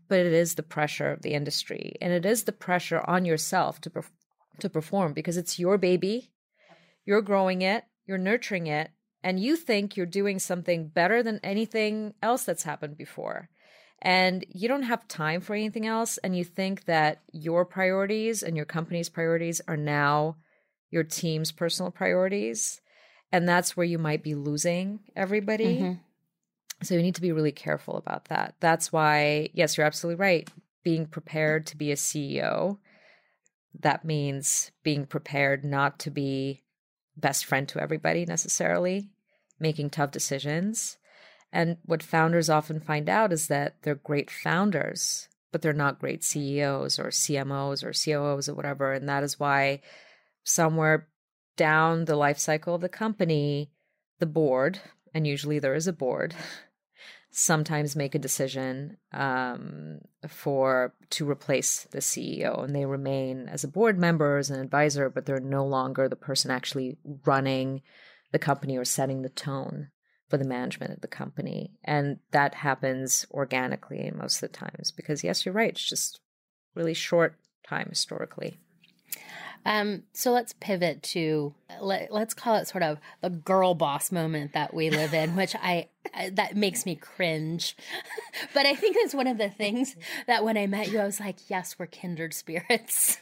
but it is the pressure of the industry, and it is the pressure on yourself to perform, because it's your baby. You're growing it, you're nurturing it, and you think you're doing something better than anything else that's happened before. And you don't have time for anything else. And you think that your priorities and your company's priorities are now your team's personal priorities. And that's where you might be losing everybody. Mm-hmm. So you need to be really careful about that. That's why, yes, you're absolutely right. Being prepared to be a CEO, that means being prepared not to be best friend to everybody necessarily, making tough decisions. And what founders often find out is that they're great founders, but they're not great CEOs or CMOs or COOs or whatever. And that is why somewhere down the life cycle of the company, the board, and usually there is a board, sometimes make a decision to replace the CEO, and they remain as a board member, as an advisor, but they're no longer the person actually running the company or setting the tone for the management of the company. And that happens organically most of the times because, yes, you're right, it's just really short time historically. So let's pivot to, let's call it sort of the girl boss moment that we live in, which that makes me cringe. But I think it's one of the things that when I met you, I was like, yes, we're kindred spirits.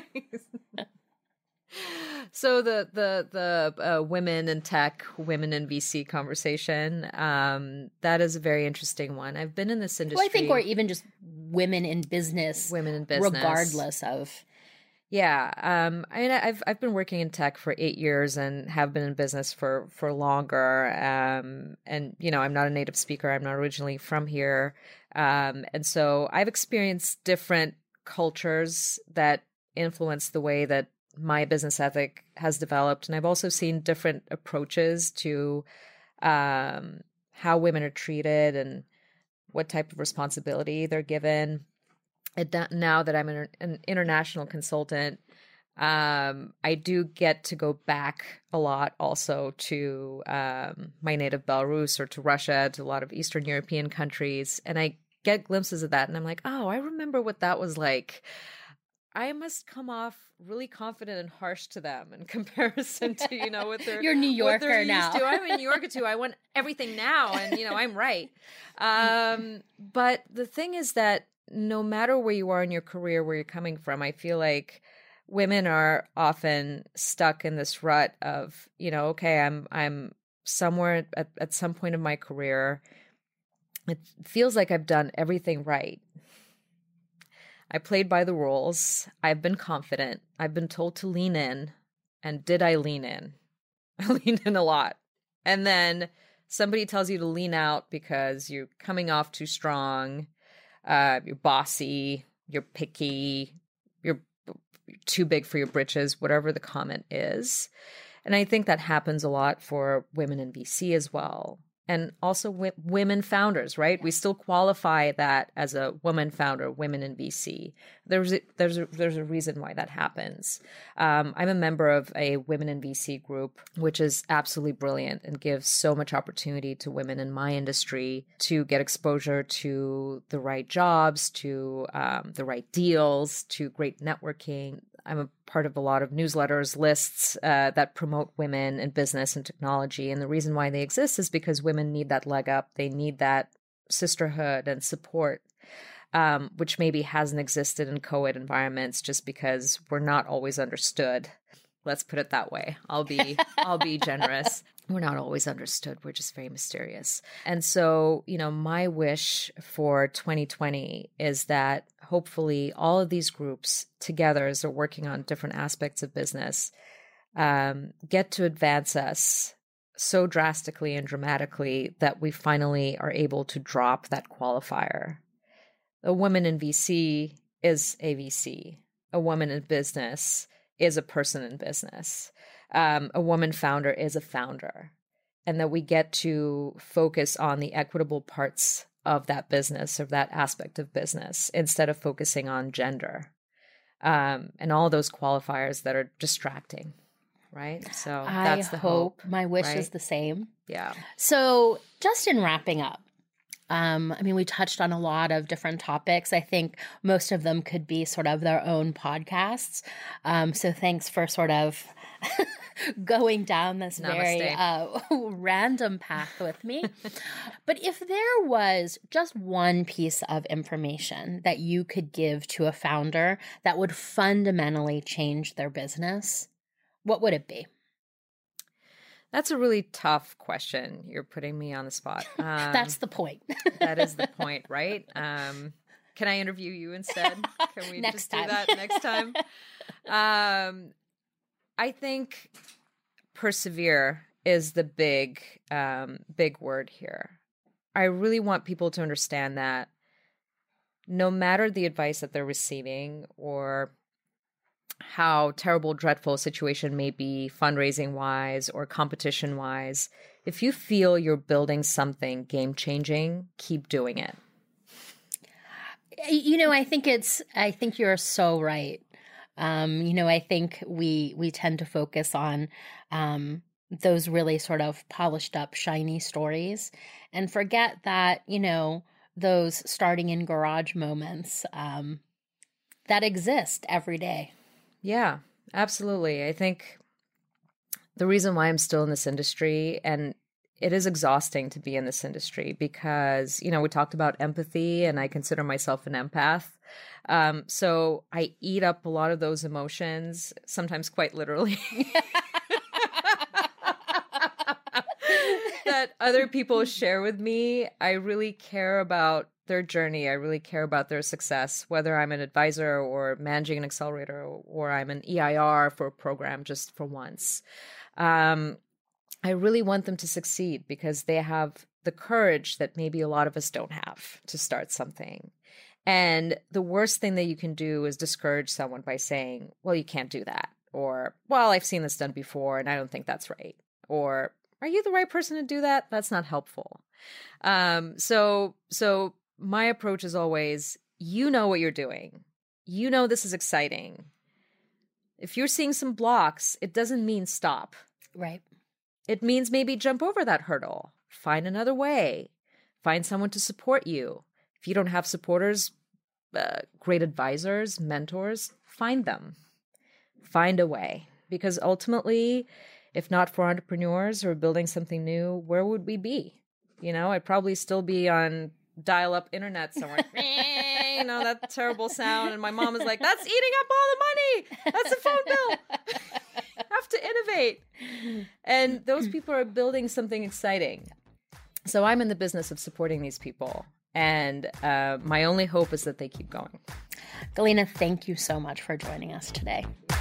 So the women in tech, women in VC conversation, that is a very interesting one. I've been in this industry. Well, I think, or even just women in business, regardless of. Yeah. I mean, I've been working in tech for 8 years and have been in business for longer. And, you know, I'm not a native speaker. I'm not originally from here. And so I've experienced different cultures that influence the way that my business ethic has developed. And I've also seen different approaches to how women are treated and what type of responsibility they're given. Now that I'm an international consultant, I do get to go back a lot also to my native Belarus or to Russia, to a lot of Eastern European countries. And I get glimpses of that. And I'm like, oh, I remember what that was like. I must come off really confident and harsh to them in comparison to, you know, what they're, you're New Yorker now. I'm in New Yorker too. I want everything now. And, you know, I'm right. But the thing is that no matter where you are in your career, where you're coming from, I feel like women are often stuck in this rut of, you know, okay, I'm somewhere at some point in my career. It feels like I've done everything right. I played by the rules. I've been confident. I've been told to lean in. And did I lean in? I leaned in a lot. And then somebody tells you to lean out because you're coming off too strong. You're bossy, you're picky, you're too big for your britches, whatever the comment is. And I think that happens a lot for women in VC as well. And also women founders, right? We still qualify that as a woman founder, women in VC. There's a reason why that happens. I'm a member of a women in VC group, which is absolutely brilliant and gives so much opportunity to women in my industry to get exposure to the right jobs, to the right deals, to great networking. I'm a part of a lot of newsletters, lists that promote women in business and technology. And the reason why they exist is because women need that leg up. They need that sisterhood and support, which maybe hasn't existed in co-ed environments just because we're not always understood. Let's put it that way. I'll be generous. We're not always understood. We're just very mysterious. And so, you know, my wish for 2020 is that hopefully all of these groups together, as they're working on different aspects of business, get to advance us so drastically and dramatically that we finally are able to drop that qualifier. A woman in VC is a VC. A woman in business is a person in business. A woman founder is a founder, and that we get to focus on the equitable parts of that business or that aspect of business instead of focusing on gender and all those qualifiers that are distracting, right? So that's the hope. My wish right? is the same. Yeah. So just in wrapping up, I mean, we touched on a lot of different topics. I think most of them could be sort of their own podcasts. So thanks for sort of going down this very random path with me. But if there was just one piece of information that you could give to a founder that would fundamentally change their business, what would it be? That's a really tough question. You're putting me on the spot. That's the point. That is the point, right? Can I interview you instead? Can we just do that next time? I think persevere is the big word here. I really want people to understand that no matter the advice that they're receiving or how terrible, dreadful a situation may be fundraising-wise or competition-wise, if you feel you're building something game-changing, keep doing it. You know, I think you're so right. You know, I think we tend to focus on those really sort of polished up, shiny stories and forget that, you know, those starting in garage moments that exist every day. Yeah, absolutely. I think the reason why I'm still in this industry, and it is exhausting to be in this industry because, you know, we talked about empathy and I consider myself an empath. So I eat up a lot of those emotions, sometimes quite literally, that other people share with me. I really care about their journey. I really care about their success, whether I'm an advisor or managing an accelerator or I'm an EIR for a program just for once. I really want them to succeed because they have the courage that maybe a lot of us don't have to start something. And the worst thing that you can do is discourage someone by saying, well, you can't do that. Or, well, I've seen this done before and I don't think that's right. Or, are you the right person to do that? That's not helpful. So my approach is always, you know what you're doing. You know this is exciting. If you're seeing some blocks, it doesn't mean stop. Right. It means maybe jump over that hurdle. Find another way. Find someone to support you. If you don't have supporters, great advisors, mentors, find them. Find a way. Because ultimately, if not for entrepreneurs who are building something new, where would we be? You know, I'd probably still be on dial-up internet somewhere. You know, that terrible sound. And my mom is like, that's eating up all the money. That's a phone bill. Have to innovate. And those people are building something exciting. So I'm in the business of supporting these people. And my only hope is that they keep going. Galina, thank you so much for joining us today.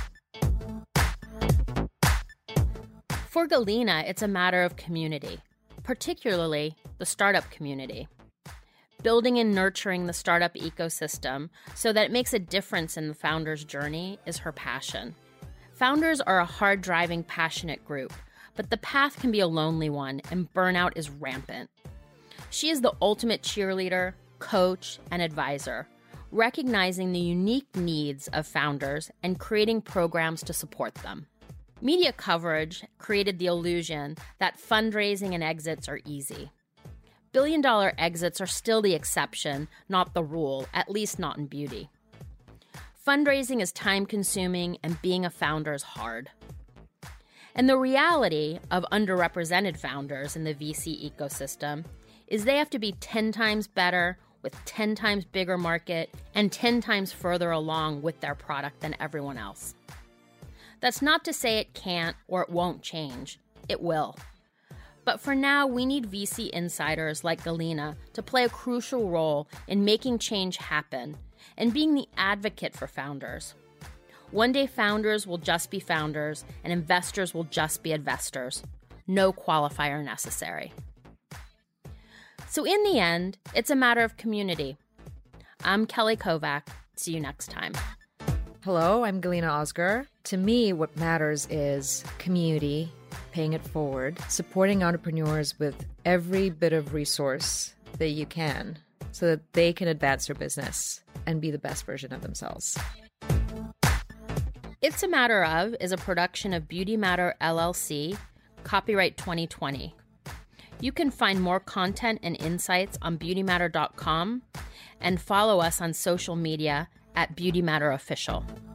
For Galina, it's a matter of community, particularly the startup community. Building and nurturing the startup ecosystem so that it makes a difference in the founder's journey is her passion. Founders are a hard-driving, passionate group, but the path can be a lonely one and burnout is rampant. She is the ultimate cheerleader, coach, and advisor, recognizing the unique needs of founders and creating programs to support them. Media coverage created the illusion that fundraising and exits are easy. Billion-dollar exits are still the exception, not the rule, at least not in beauty. Fundraising is time-consuming and being a founder is hard. And the reality of underrepresented founders in the VC ecosystem is they have to be 10 times better with 10 times bigger market and 10 times further along with their product than everyone else. That's not to say it can't or it won't change. It will. But for now, we need VC insiders like Galina to play a crucial role in making change happen and being the advocate for founders. One day, founders will just be founders and investors will just be investors. No qualifier necessary. So in the end, it's a matter of community. I'm Kelly Kovac. See you next time. Hello, I'm Galina Osgar. To me, what matters is community, paying it forward, supporting entrepreneurs with every bit of resource that you can so that they can advance their business and be the best version of themselves. It's a Matter of is a production of Beauty Matter LLC, copyright 2020. You can find more content and insights on beautymatter.com and follow us on social media at Beauty Matter Official.